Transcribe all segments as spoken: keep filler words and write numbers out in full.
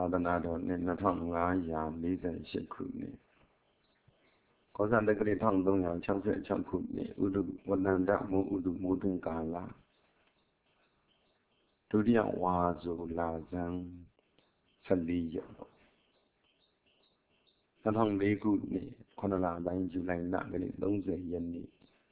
သာသနာတော်နှစ်နှစ်ထောင်ငါးရာလေးဆယ်ရှစ်ခုနှစ်ကောဇာတက္ကရာတစ်သုံးရာခြောက်ဆယ်ခြောက်ခုနှစ်ဥဒုဝတန္တမိုးဥဒုမိုးတွင်ကာလဒုတိယဝါဆိုလာဇန်ဆယ်လေးရက်နှစ်ထောင်လေးခုနှစ်ခုနှစ်လပိုင်းဇူလိုင်လကနေ့သုံးဆယ်ရက်နေ့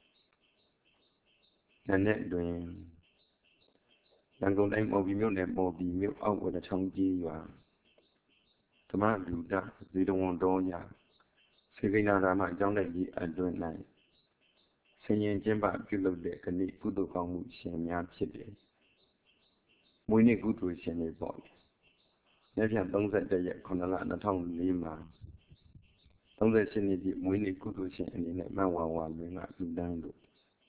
နနေ့တွင်ရန်ကုန်တိုင်းမော်ဘီမြို့နယ်မော်ဘီမြို့အောက်ဝတချောင်းကြီးရွာဓမ္မဒုဒဇေတဝန်တော်ရာစေကိနာရာမအကြောင်းတိုက်ကြီးအတွင်၌ဆင်ရင်ကျင်းပပြုလုပ်တဲ့ကနေ့ကုသိုလ်ကောင်းမှုရှင်များဖြစ်တယ်မွေးနေ့ကုသိုလ်ရှင်တွေပေါ့နေ့ဖြန်သုံးဆယ်တစ်ရက်ခုနှစ်လနှစ်ထောင်လေးမှာသုံးဆယ်ရှစ်နှစ်ပြည့်မွေးနေ့ကုသိုလ်ရှင်အနေနဲ့မဝါဝါလွင်ကလူတန်းလို့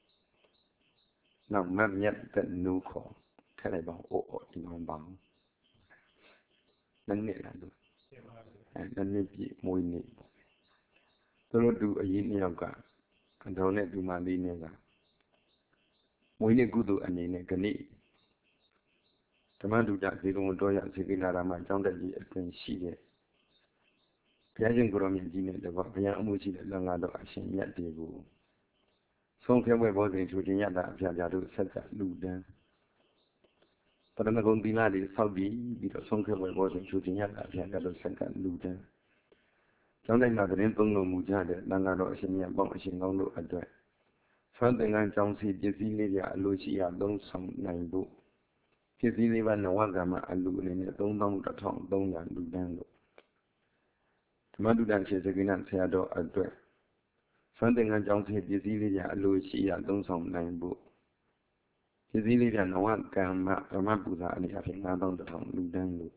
နောက်မတ်မြတ်တဲ့နူးခေါ်ထည့်လိုက်ပါအိုးအိုးဒီမှာပါနည်းနည်းလားလို့အဲနည်းနည်းပြည့်မွေးနေ့ပေါ့သူတို့သူအရင်နှစ်ယောက်ကအတော်နဲ့ဒီမှာလေးနဲ့ကမွေးနေ့ကုသိုလ်အနေနဲ့ကနေ့ဓမ္မဒုဒဇေတဝန်တော်ရစေကိနာရာမအကြောင်းတိုက်ကြီးအတွင်ရှိတဲ့ဘုရားရှင်ကိုရောမြတ်ကြီးနဲ့တကွဘုရားအမှုရှိတဲ့လင်္ကာတော်အရှင်မြတ်တွေကိုဆုံးဖြတ်ပွဲဘောဇင်ထူခြင်းရတာအဖျားဖျားတို့ဆက်ကလူတန်းပရမဂုံသီလတွေဆောက်ပြီးပြီးတော့ဆုံးဖြတ်ပွဲဘောဇင်ထူခြင်းရတာအဖျားဖျားတို့ဆက်ကလူတန်းကျောင်းတိုင်းမှာသတင်းသုံးလို့မူကြတဲ့လင်္ကာတော်အရှင်မြတ်ပေါင်းအရှင်ကောင်းတို့အတွက်ဆွမ်းသင်္ကန်းကျောင်းစီပစ္စည်းလေးပြအလိုရှိရာသုံးဆောင်နိုင်ဖို့ပစ္စည်းလေးပါးနဝကမ္မအလူအနေနဲ့သုံးသောင်းတစ်ထောင်သုံးရာလူတန်းလို့ဓမ္မဒုဒ္ဒရှင်စေကိနဆရာတော်အတွက်ဆွမ်းသင်္ကန်းကျောင်းစီပစ္စည်းလေးပြအလိုရှိရာသုံးဆောင်နိုင်ဖို့ပစ္စည်းလေးပြနဝကမ္မဓမ္မပူဇာအနေအဖြစ်ငါးသောင်းတစ်ထောင်လူတန်းလို့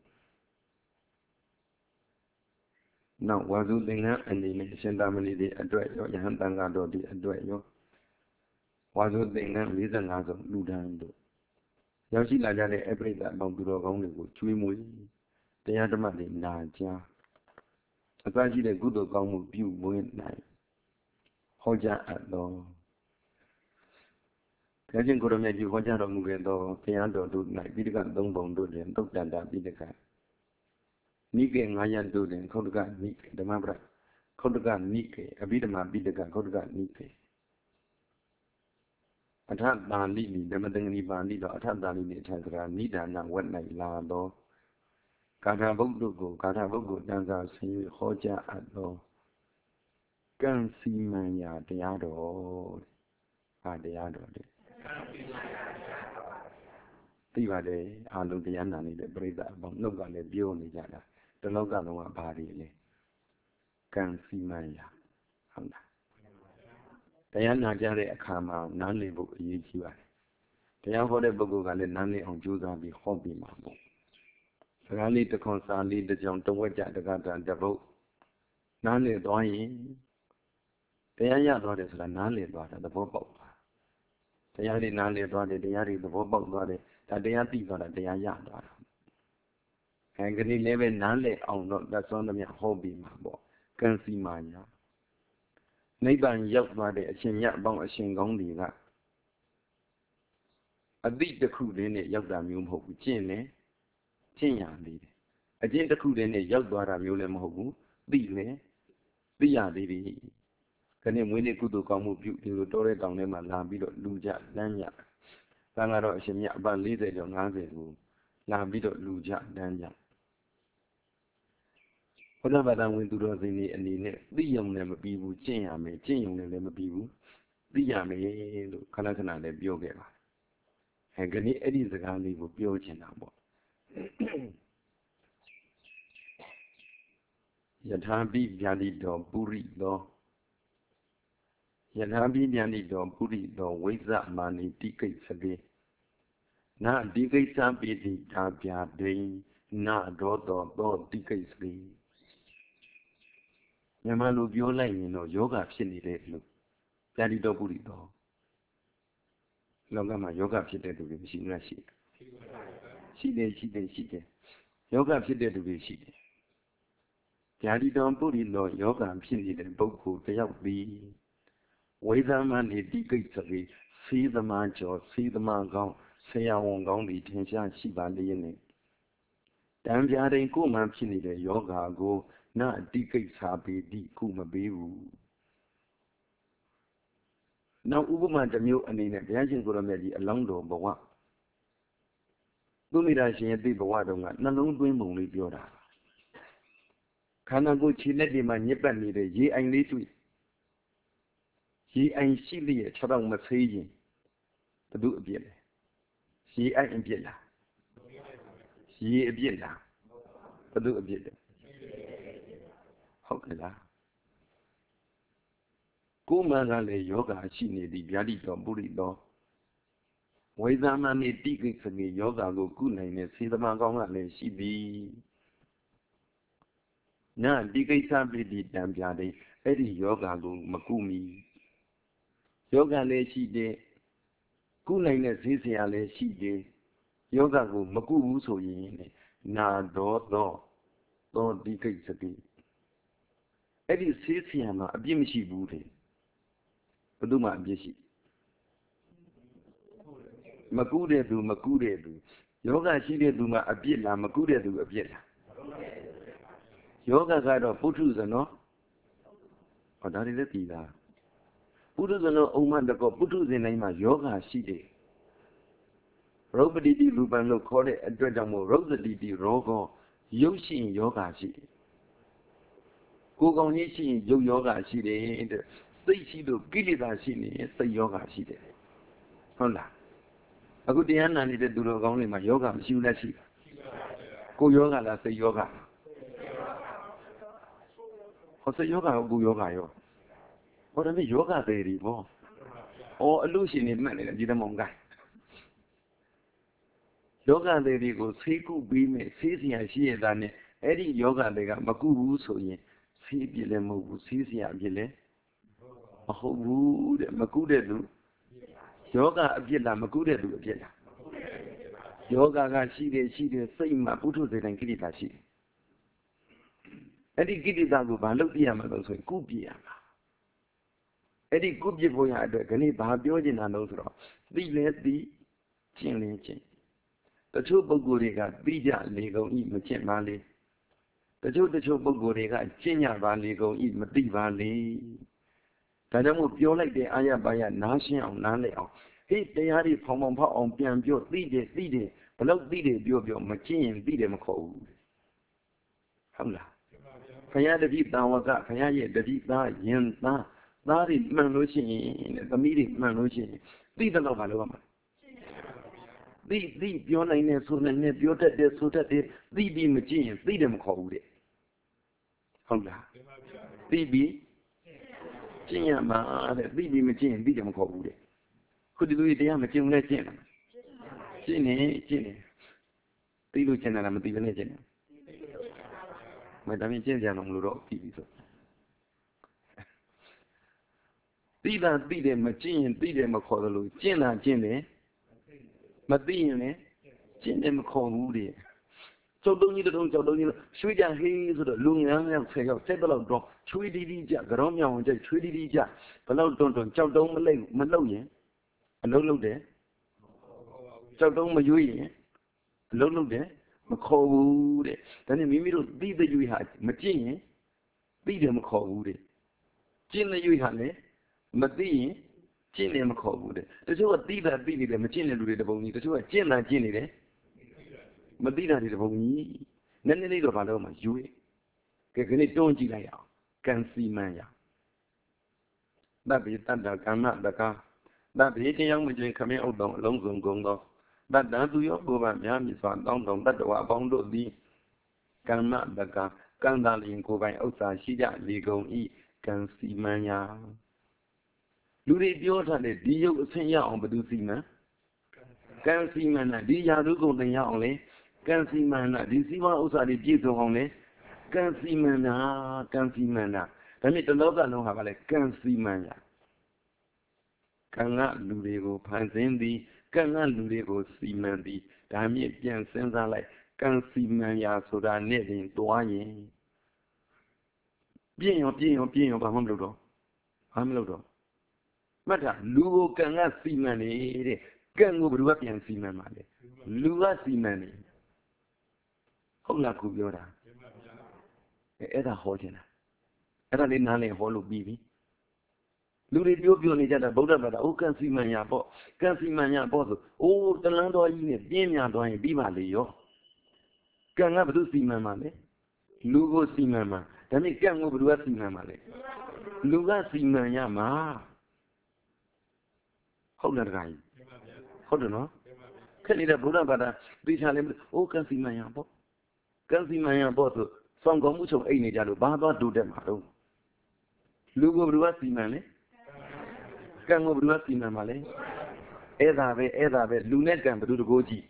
နောက်ဝါစုသင်္ကန်းအနေနဲ့အရှင်သာမဏေတွေအတွက်ရောယဟန်တန်ဃာတော်တွေအတွက်ရောဝါစုသင်္ကန်းလေးဆယ်ငါးစုံလူတန်းလို့ရောက်ရှိလာကြတဲ့အပရိသတ်ပေါင်းသူတော်ကောင်းတွေကိုကျွေးမွေးတရားဓမ္မတွေနာကြားအစရှိတဲ့ကုသိုလ်ကောင်းမှုပြုမွေးနိုင်ဟောကြားအပ်သောဘုရားရှင်ကိုရမြတ်ကြီးဟောကြားတော်မူခဲ့သောဘုရားတော်တို့၌ပိဋကသုံးပုံတို့တွင်သုတ်တန်တာပိဋကနိကေငါးရပ်တို့တွင်ခုတ်တကနိကေဓမ္မပဒခုတ်တကနိကေအဘိဓမ္မာပိဋကခုတ်တကနိကေအထတာလိနိဓမ္မသင်္ကနိပါဠိတော်အထတာလိနိအထစရာနိဒာနဝတ်၌လာသောဂါထာဘုဒ္ဓကိုဂါထာဘုဒ္ဓကိုတန်စာဆင်း၍ဟောကြားအပ်သောကံစီမံရာတရားတော်ဟာတရားတော်တဲ့သိပါတယ်အာလုံးတရားနာနေတဲ့ပြိဿအပေါင်းနှုတ်ကလည်းပြောနေကြတာတလောကလုံးကဘာတွေလဲကံစီမံရာဟုတ်လားတရားနာကြတဲ့အခါမှာနားလည်ဖို့အရေးကြီးပါတယ်တရားဟောတဲ့ပုဂ္ဂိုလ်ကလည်းနားလည်အောင်ကြိုးစားပြီးဟောပြီးမှာပေါ့စကားလေးတစ်ခွန်စာလေးတစ်ကြောင်တဝက်ကြတက္ကတာတပုတ်နားလည်သွားရင်တရားရသွားတယ်ဆိုတာနားလည်သွားတာသဘောပေါက်သွားတရားတွေနားလည်သွားတယ်တရားတွေသဘောပေါက်သွားတယ်ဒါတရားသိသွားတာတရားရသွားတာအဲဒီလည်းပဲနားလည်အောင်တော့သက်စွမ်းသမျှဟောပြီးမှာပေါ့ကံစီမာညာနိဗ္ဗာန်ရောက်သွားတဲ့အရှင်မြတ်အပေါင်းအရှင်ကောင်းတွေကအတိတစ်ခုလေးနဲ့ရောက်တာမျိုးမဟုတ်ဘူးကျင့်လေကျင့်ရသေးတယ်အကျင့်တစ်ခုလေးနဲ့ရောက်သွားတာမျိုးလည်းမဟုတ်ဘူးသိလေသိရသေးတယ်ခဏမွေးနေ့ကုသိုလ်ကောင်းမှုပြုဒီလိုတောတဲ့တောင်ထဲမှာလာပြီးတော့လူကြလမ်းကြတန်ကတော့အရှင်မြတ်အပတ်၄၀ကျော်၅၀ကိုလာပြီးတော့လူကြလမ်းကြဘုရားဘာသာဝင်သူတော်စင်တွေအနေနဲ့သိယုံနဲ့မပြီးဘူးကျင့်ရမယ်ကျင့်ယုံနဲ့လည်းမပြီးဘူးသိရမယ်လို့ခဏခဏလည်းပြောခဲ့ပါအဲခဏအဲ့ဒီစကားလေးကိုပြောချင်တာပေါ့ယထာပိဗျာတိတော်ပုရိသောယထာပိဗျာတိတော်ပုရိသောဝိဇ္ဇမာနိတိကိစ္စကေနာတိကိစ္စပိတိတာဗျာဒိနာဒောတောသောတိကိစ္စကေမြန်မာလိုပြောလိုက်ရင်တော့ယောဂဖြစ်နေတယ်လို့ဗျာတိတော်ပုရိသောလောကမှာယောဂဖြစ်တဲ့သူတွေမရှိဘူးလားရှိရှိတယ်ရှိတယ်ရှိတယ်ယောဂဖြစ်တဲ့သူတွေရှိတယ်ဗျာတိတော်ပုရိသောယောဂဖြစ်နေတဲ့ပုဂ္ဂိုလ်တယောက်ပြီးဝိသမနိတိကိစ္စကေစေသမားကျော်စေသမားကောင်းဆရာဝန်ကောင်းတွေထင်ရှားရှိပါလေနဲ့တံပြာတိုင်းကိုမှဖြစ်နေတဲ့ယောဂါကိုနာတိကိစ္ဆာပေတိကုမပေးဘူးနောက်ဥပမာတစ်မျိုးအနေနဲ့ဘုရားရှင်ကိုရမြတ်ကြီးအလောင်းတော်ဘဝသူမိသားရှင်ရဲ့သိဘဝတုန်းကနှလုံးသွင်းပုံလေးပြောတာခန္ဓာကိုယ်ခြေလက်တွေမှာညစ်ပတ်နေတဲ့ရေအိုင်လေးတွေ့ရေအိုင်ရှိလျက်ခြေထောက်မဆေးရင်ဘု து အပြစ်လဲရေအိုင်အပြစ်လားရေအပြစ်လားဘု து အပြစ်လဲဟုတ်ကဲ့လားကိုယ်မှန်ကလည်းယောဂရှိနေသည်ဗျာတိတော်ပုရိသောဝိသမနိတိကိစ္စနေယောဂကိုကုနိုင်တဲ့စေတမန်ကောင်းကလည်းရှိသည်နာတိကိစ္စပိတိတံပြာတဲ့အဲ့ဒီယောဂကိုမကုမီယောဂလည်းရှိတယ်ကုနိုင်တဲ့ဈေးစရာလည်းရှိတယ်ယောဂကိုမကုဘူးဆိုရင်နာတော်သောသောတိကိစ္စတိအဲ့ဒီဈေးစရာမှာအပြစ်မရှိဘူးလေဘယ်သူမှအပြစ်ရှိမကုတဲ့သူမကုတဲ့သူယောဂရှိတဲ့သူမှာအပြစ်လားမကုတဲ့သူအပြစ်လားယောဂကတော့ပုထုဇဉ်နော်ဟောဒါတွေလည်းပြည်သားပုထုဇဉ်တို့အုံမတကောပုထုဇဉ်တိုင်းမှာယောဂရှိတယ်ရုပ်ပတိတိရူပံလို့ခေါ်တဲ့အတွက်ကြောင့်မို့ရုပ်သတိတိရောဂောရုပ်ရှိရင်ယောဂရှိတယ်ကိုယ်ကောင်ကြီးရှိရင်ရုပ်ယောဂရှိတယ်တဲ့စိတ်ရှိလို့ကိလေသာရှိနေရင်စိတ်ယောဂရှိတယ်ဟုတ်လားအခုတရားနာနေတဲ့သူတော်ကောင်းတွေမှာယောဂမရှိဘူးလားရှိတာကိုယောဂလားစိတ်ယောဂဟောစိတ်ယောဂရောကိုယောဂရောဟောဒါနဲ့ယောဂသေးတယ်ဗောဩအလို့ရှိနေမှတ်နေတယ်ဒီတမောင်ကယောဂသေးတွေကိုဆေးကုပြီးမယ်ဆေးစရာရှိရတာနဲ့အဲ့ဒီယောဂတွေကမကုဘူးဆိုရင်ဆေးပြည့်လည်းမဟုတ်ဘူးဆေးစရာပြည့်လည်းမဟုတ်ဘူးတဲ့မကုတဲ့သူယောဂအပြစ်လားမကုတဲ့သူအပြစ်လားယောဂကရှိတယ်ရှိတယ်စိတ်မှာပုထုဇဉ်တိုင်းကိလေသာရှိတယ်အဲ့ဒီကိလေသာကိုဘာလုပ်ပြရမှာလို့ဆိုရင်ကုပြရမှာအဲ့ဒီကုပြဖို့ရအတွက်ခဏဘာပြောချင်တာလို့ဆိုတော့သိလဲသိကျင့်လဲကျင့်တချို့ပုဂ္ဂိုလ်တွေကသိကြလေကုန်ဤမကျင့်ပါလေတချို့တချို့ပုဂ္ဂိုလ်တွေကကျင့်ကြပါလေကုန်ဤမသိပါလေဒါကြောင့်မို့ပြောလိုက်တဲ့အာရပါရနားရှင်းအောင်နားလည်အောင်ဟေ့တရားတွေဖောင်ဖောင်ဖောက်အောင်ပြန်ပြောသိတယ်သိတယ်ဘလို့သိတယ်ပြောပြောမကျင့်ရင်သိတယ်မခေါ်ဘူးဟုတ်လားခရတတိတာဝကခရရဲ့တတိသားယင်သားသားတွေမှန်လို့ရှိရင်သမီးတွေမှန်လို့ရှိရင်သိတယ်လို့ဘာလို့ရမှာသိသိပြောနိုင်တဲ့ဆိုနိုင်တဲ့ပြောတတ်တဲ့ဆိုတတ်တဲ့သိပြီးမကျင့်ရင်သိတယ်မခေါ်ဘူးတဲ့ဟုတ်လားသိပြီးကျင့်ရမှာတဲ့သိပြီးမကျင့်ရင်သိတယ်မခေါ်ဘူးတဲ့ခုဒီလူတွေတရားမကျင့်လဲကျင့်တယ်ကျင့်နေကျင့်နေသိလို့ကျင့်တာလားမသိဘဲနဲ့ကျင့်တယ်မတမ်းကျင့်ကြအောင်လို့တော့ပြီးပြီဆိုသိတာသိတယ်မကျင့်ရင်သိတယ်မခေါ်တယ်လို့ကျင့်တာကျင့်တယ်မသိရင်လည်းကျင့်တယ်မခေါ်ဘူးတဲ့ကျောက်တုံးကြီးတုံးကျောက်တုံးကြီးရွှေကြဟေးဆိုတော့လူငန်းများဆယ်ယောက်ဆက်တော့တော့ချွေးတီးတီးကြကြောင်းမြောင်ကြချွေးတီးတီးကြဘလောက်တွန်းတွန်းကျောက်တုံးမလိမ့်မလှုပ်ရင်အလုံးလုံးတယ်ကျောက်တုံးမရွေးရင်အလုံးလုံးတယ်မခေါ်ဘူးတဲ့ဒါနဲ့မိမိတို့သိတဲ့ရွေးဟာမကျင့်ရင်သိတယ်မခေါ်ဘူးတဲ့ကျင့်တဲ့ရွေးဟာလည်းမသိရင်ကျင့်တယ်မခေါ်ဘူးတဲ့တချို့ကသိတာသိနေတယ်မကျင့်တဲ့လူတွေတပုံကြီးတချို့ကကျင့်တာကျင့်နေတယ်မသိတာတွေတပုံကြီးနည်းနည်းလေးတော့ဘာလို့မှရွေးကဲခဏတွန်းကြည့်လိုက်အောင်ကံစီမံရတပ္ပိတတ္တကမ္မတကာတပ္ပိတရားမကျွင်ခမင်းဥဒ္ဒောအလုံးစုံကုန်သောတတ္တသူရောကိုယ်ပါများမြစွာတောင်းတောင်းတတ္တဝအပေါင်းတို့သည်ကမ္မတကာကံသာလျင်ကိုယ်ပိုင်ဥစ္စာရှိကြလေကုန်ဤကံစီမံရလူတွေပြောထားတဲ့ဒီရုပ်အဆင့်ရအောင်ဘယ်သူစီမံကံစီမံတာဒီရာထူးကုန်တင်ရအောင်လေကံစီမံတာဒီစီမံဥစ္စာတွေပြည့်စုံအောင်လေကံစီမံတာကံစီမံတာဒါနဲ့တလောကလုံးဟာကလည်းကံစီမံရကံကလူတွေကိုဖန်ဆင်းသည်ကံကလူတွေကိုစီမံသည်ဒါမြင့်ပြန်စဉ်းစားလိုက်ကံစီမံရာဆိုတာနဲ့တင်တွားရင်ပြင်းရောပြင်းရောပြင်းရောဘာမှမလုပ်တော့ဘာမှမလုပ်တော့မှတ်တာလူကိုကံကစီမံနေတဲ့ကံကိုဘယ်သူကပြန်စီမံမှာလဲလူကစီမံနေဟုတ်လားခုပြောတာအဲ့ဒါဟောချင်တာအဲ့ဒါလေးနားလည်ဟောလို့ပြီးပြီလူတွေပြောပြောနေကြတာဗုဒ္ဓဘာသာအိုးကံစီမံညာပေါ့ကံစီမံညာပေါ့ဆိုအိုးတလန်းတော်ကြီးနဲ့ပြင်းများသွားရင်ပြီးပါလေရောကံကဘယ်သူစီမံမှာလဲလူကိုစီမံမှာဒါနဲ့ကံကိုဘယ်သူကစီမံမှာလဲလူကစီမံရမှာဟုတ်လားတခါကြီးဟုတ်တယ်နော်ခက်နေတဲ့ဗုဒ္ဓဘာသာသိချာလေးအိုးကံစီမံညာပေါ့ကံစီမံညာပေါ့ဆိုစောင့်ကောင်းမှုချုပ်အိတ်နေကြလို့ဘာသွားတူတက်မှာတော့လူကိုဘယ်သူကစီမံလဲကံကိုဘယ်သူကစီမံမှာလဲအဲ့ဒါပဲအဲ့ဒါပဲလူနဲ့ကံဘယ်သူတကိုးကြည့်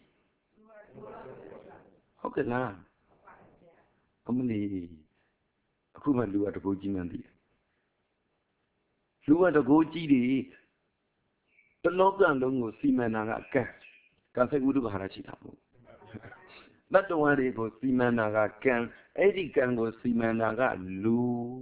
ဟုတ်ကဲ့လားအမလီအခုမှလူကတကိုးကြည့်မှန်းသိတယ်လူကတကိုးကြည့်တယ်တလောကလုံးကိုစီမံတာကကံကံစိတ်ဝိတုဟာရရှိတာပေါ့တတ္တဝါတွေကိုစီမံတာကကံအဲ့ဒီကံကိုစီမံတာကလူ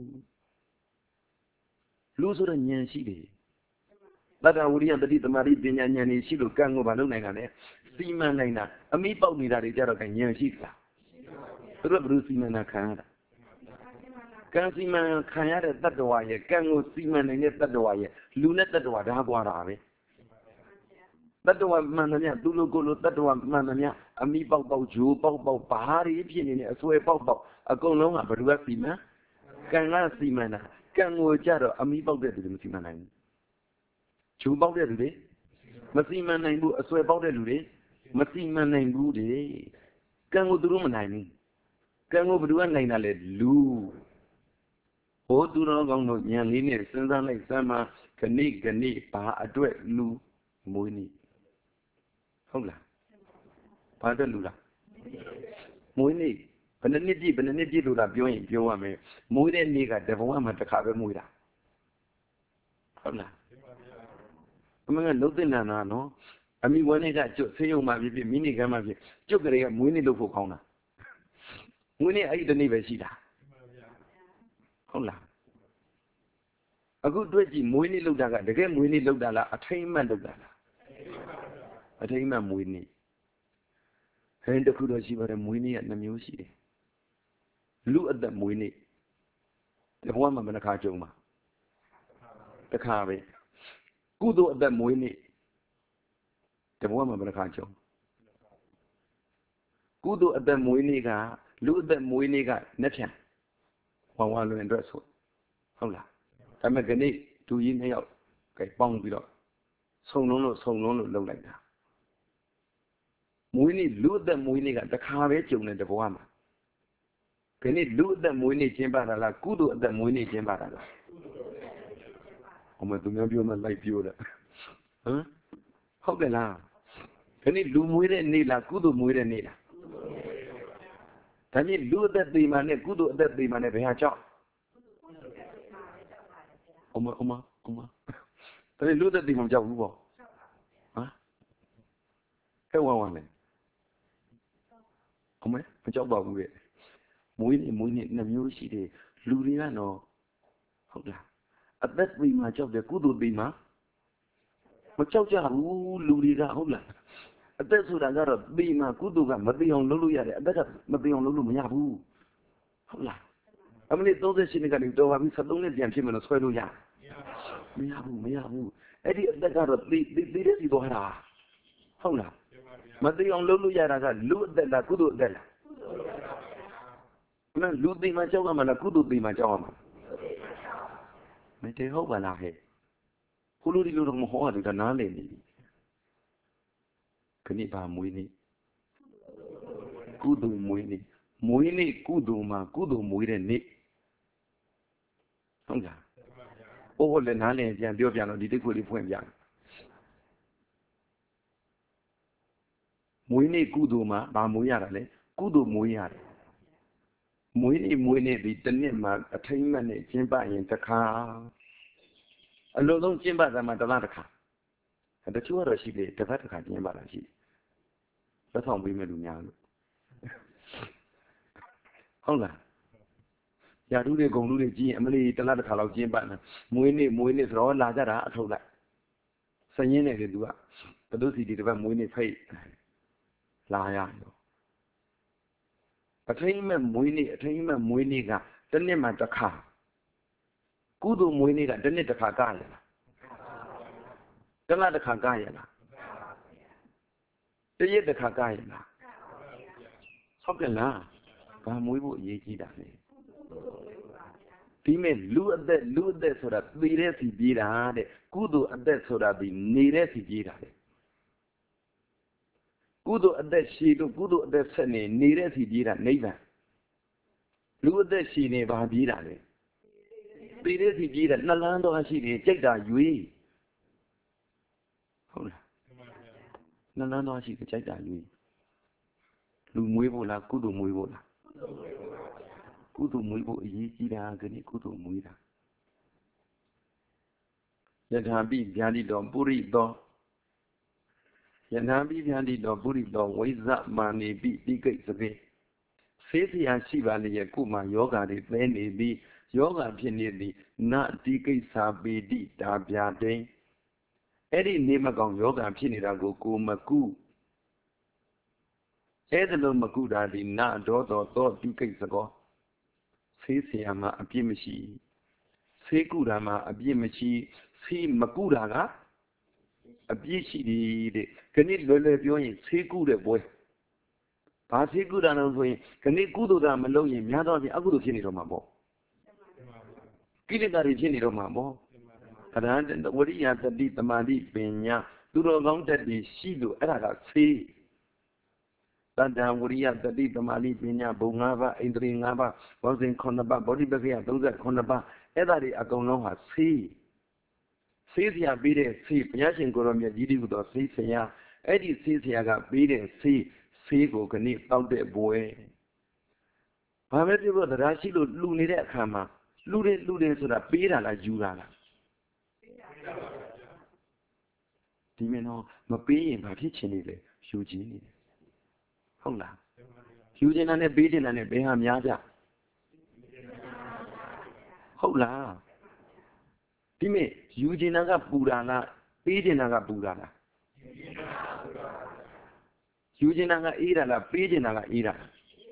လူဆိုတဲ့ဉာဏ်ရှိတယ်တတ္တဝိရိယတတိသမารိပညာဉာဏ်နေရှိလို့ကံကိုမလုပ်နိုင်တာလေစီမံနိုင်တာအမိပေါက်နေတာတွေကြတော့ကဉာဏ်ရှိသလားသူတို့ဘယ်လိုစီမံတာခံရတာကံစီမံခံရတဲ့တတ္တဝါရဲ့ကံကိုစီမံနိုင်တဲ့တတ္တဝါရဲ့လူနဲ့တတ္တဝါဒါကွာတာပဲတတ္တဝါမှန်တယ်များသူလိုကိုလိုတတ္တဝါမှန်တယ်များအမိပေါက်ပေါက်ဂျိုးပေါက်ပေါက်ဘာတွေဖြစ်နေတဲ့အစွဲပေါက်ပေါက်အကုန်လုံးကဘယ်သူကစီမံကံကစီမံတာကံကိုကြတော့အမိပေါက်တဲ့သူတွေမစီမံနိုင်ဘူးဂျိုးပေါက်တဲ့လူတွေမစီမံနိုင်ဘူးအစွဲပေါက်တဲ့လူတွေမစီမံနိုင်ဘူးတဲ့ကံကိုသူတို့မနိုင်ဘူးကံကိုဘယ်သူကနိုင်တာလဲလူဟိုသူတော်ကောင်းတို့ဉာဏ်လေးနဲ့စဉ်းစားလိုက်စမ်းမှာခဏိခဏိဘာအတွက်လူမွေးနေဟုတ်လားဘာအတွက်လူလားမွေးနေဘယ်နှစ်ပြည့်ဘယ်နှစ်ပြည့်လို့လားပြောရင်ပြောရမယ်မွေးတဲ့နေ့ကတဘဝမှာတစ်ခါပဲမွေးတာဟုတ်လားအမှန်ကလုံးသိနေတာနော်အမိဝန်းနေကကျွတ်ဆေးရုံမှာဖြစ်ဖြစ်မိနေကမ်းမှာဖြစ်ကျွတ်ကလေးကမွေးနေလို့ဖို့ကောင်းတာမွေးနေအဲ့ဒီတနေ့ပဲရှိတာဟုတ်လားအခုတွေ့ကြည့်မွေးနေ့လောက်တာကတကယ်မွေးနေ့လောက်တာလားအထိမ့်မှတ်လောက်တာလားအထိမ့်မှတ်မွေးနေ့ဟင်းတစ်ခုတော့ရှိပါတယ်မွေးနေ့ကနှမျိုးရှိတယ်လူအသက်မွေးနေ့ဒီဘဝမှာဘယ်နှခါကြုံမှာတစ်ခါပဲကုသိုလ်အသက်မွေးနေ့ဒီဘဝမှာဘယ်နှခါကြုံကုသိုလ်အသက်မွေးနေ့ကလူအသက်မွေးနေ့ကနှစ်ဖြန်ဝါဝါလွင်အတွက်ဆိုဟုတ်လားဒါပေမဲ့ဒီနေ့သူကြီးနှစ်ယောက်ကြိုက်ပေါင်းပြီးတော့ဆုံလုံးလို့ဆုံလုံးလို့လှုပ်လိုက်တာမွေးနေ့လူအသက်မွေးနေ့ကတခါပဲကြုံတယ်တဘဝမှာဒီနေ့လူအသက်မွေးနေ့ကျင်းပတာလားကုသိုလ်အသက်မွေးနေ့ကျင်းပတာလားအမသူများပြောမှလိုက်ပြောတယ်ဟမ်ဟုတ်တယ်လားဒီနေ့လူမွေးတဲ့နေ့လားကုသိုလ်မွေးတဲ့နေ့လားဒါဖြင့်လူအသက်သေးမှနဲ့ကုသိုလ်အသက်သေးမှနဲ့ဘယ်ဟာကြောက်အမအမအမဒါနဲ့လူအသက်သေးမှမကြောက်ဘူးပေါ့ဟမ်ဟဲ့ဝါဝါလဲအမမကြောက်ပါဘူးရဲ့မွေးနေမွေးနေနှမျိုးရှိတယ်လူတွေကတော့ဟုတ်လားအသက်သေးမှကြောက်တယ်ကုသိုလ်သေးမှမကြောက်ကြဘူးလူတွေကဟုတ်လားအသက်ဆိုတာကတော့သေမှကုသိုလ်ကမသေအောင်လုပ်လို့ရတယ်အသက်ကမသေအောင်လုပ်လို့မရဘူးဟုတ်လားအမလေးသုံး၈နှစ်ကနေတော်ပါပြီ၁၃နှစ်ပြန်ဖြစ်မယ်လို့ဆွဲလို့ရမရဘူးမရဘူးအဲ့ဒီအသက်ကတော့သေသေတဲ့စီသွားတာဟုတ်လားမသေအောင်လုပ်လို့ရတာကလူအသက်လားကုသိုလ်အသက်လားမလူသေမှကြောက်ရမှာလားကုသိုလ်သေမှကြောက်ရမှာမတည်ဟုတ်ပါလားဟဲ့ခုလိုဒီလိုတော့မဟောရတယ်ကနားလည်နေပြီခဏပါမွေးနေကုသိုလ်မွေးနေမွေးနေကုသိုလ်မှာကုသိုလ်မွေးတဲ့နေ့ဟုတ်လားဟိုလည်းနားလည်ပြန်ပြောပြန်တော့ဒီတိတ်ခွေလေးဖွင့်ပြမွေးနေကုသိုလ်မှာဗာမွေးရတာလေကုသိုလ်မွေးရတယ်မွေးနေမွေးနေဒီတစ်နှစ်မှာအထိမ့်မှတ်နဲ့ကျင်းပရင်တစ်ခါအလုံးစုံကျင်းပတာမှာတစ်လားတစ်ခါတချို့ကတော့ရှိတယ်တစ်ပတ်တစ်ခါကျင်းပတာရှိလက်ဆောင်ပေးမဲ့လူများလို့ဟုတ်လားရာထူးတွေဂုံလူတွေကြီးရင်အမလီတစ်လားတစ်ခါလောက်ကျင်းပနေမွေးနေ့မွေးနေ့ဆိုတော့လာကြတာအထုတ်လိုက်စရင်နေတယ်သူကဘသူစီဒီတစ်ပတ်မွေးနေ့ဖိတ်လာရရော attainment မွေးနေ့ attainment မွေးနေ့ကတစ်နှစ်မှတစ်ခါကုသိုလ်မွေးနေ့ကတစ်နှစ်တစ်ခါကရလားတစ်လတစ်ခါကရလားတစ်ရက်တစ်ခါကရလားဟုတ်ကဲ့လားဘာမွေးဖို့အရေးကြီးတာလဲဒီမဲ့လူအသက်လူအသက်ဆိုတာသေတဲ့စီပြေးတာတဲ့ကုသိုလ်အသက်ဆိုတာဒီနေတဲ့စီပြေးတာတဲ့ကုသိုလ်အသက်ရှိလို့ကုသိုလ်အသက်ဆက်နေနေတဲ့စီပြေးတာနိဗ္ဗာန်လူအသက်ရှိနေဘာပြေးတာလဲသေတဲ့စီပြေးတာနှလန်းတော်ရှိနေကြိုက်တာရွေးဟုတ်လားနှလန်းတော်ရှိနေကြိုက်တာရွေးလူမွေးဖို့လားကုသိုလ်မွေးဖို့လားကုသိုလ်မွေးဖို့အရေးကြီးတာကနေ့ကုသိုလ်မွေးတာယထာပိဗျာတိတော်ပုရိသောယထာပိဗျာတိတော်ပုရိသောဝိဇ္ဇမာနေပိတိကိစ္စပေဆေးစရာရှိပါလေကုမှာယောဂါတွေသဲနေပြီးယောဂါဖြစ်နေသည်နတိကိစ္စပေတိတာဗျာတိအဲ့ဒီနေမကောင်ယောဂါဖြစ်နေတာကိုကိုမကုအဲ့ဒါလို့မကုတာဒီနဒေါသောသောတိကိစ္စကောဆေးဆရာမှာအပြစ်မရှိဆေးကုတာမှာအပြစ်မရှိဆေးမကုတာကအပြစ်ရှိတယ်တဲ့ခဏလွယ်လွယ်ပြောရင်ဆေးကုတဲ့ပွဲဘာဆေးကုတာလဲဆိုရင်ခဏကုသိုလ်တာမလုပ်ရင်များသောအားဖြင့်အကုသိုလ်ဖြစ်နေတော့မှာပေါ့ကိလေသာတွေဖြစ်နေတော့မှာပေါ့အရဟံဝရိယတတိတမာတိပညာသူတော်ကောင်းတတ်ပြီးရှိလို့အဲ့ဒါကဆေးတတ္တဝရိယတတိတမာတိပညာဘုံ၅ပါးအိန္ဒြေ၅ပါးဘောဇင်ခုနှစ်ပါးဗောဓိပက္ခယ၃၈ပါးအဲ့ဒါတွေအကုန်လုံးဟာဆေးဆေးစရာပေးတဲ့ဆေးဘုရားရှင်ကိုရောမြတ်ကြီးတိတော်ဆေးဆရာအဲ့ဒီဆေးဆရာကပေးတဲ့ဆေးဆေးကိုခဏတောက်တဲ့ဘွယ်ဘာပဲပြောလို့တရားရှိလို့လှူနေတဲ့အခါမှာလှူတယ်လှူတယ်ဆိုတာပေးတာလားယူတာလားဒီမင်းတော့မပေးရင်ဘာဖြစ်ချင်နေလဲယူခြင်းနေတယ်ဟုတ်လားယူခြင်းနဲ့ပေးခြင်းနဲ့ဘယ်ဟာများကြဟုတ်လားဒီမဲ့ယူခြင်းကပူတာလားပေးခြင်းကပူတာလားယူခြင်းကအေးတာလားပေးခြင်းကအေးတာ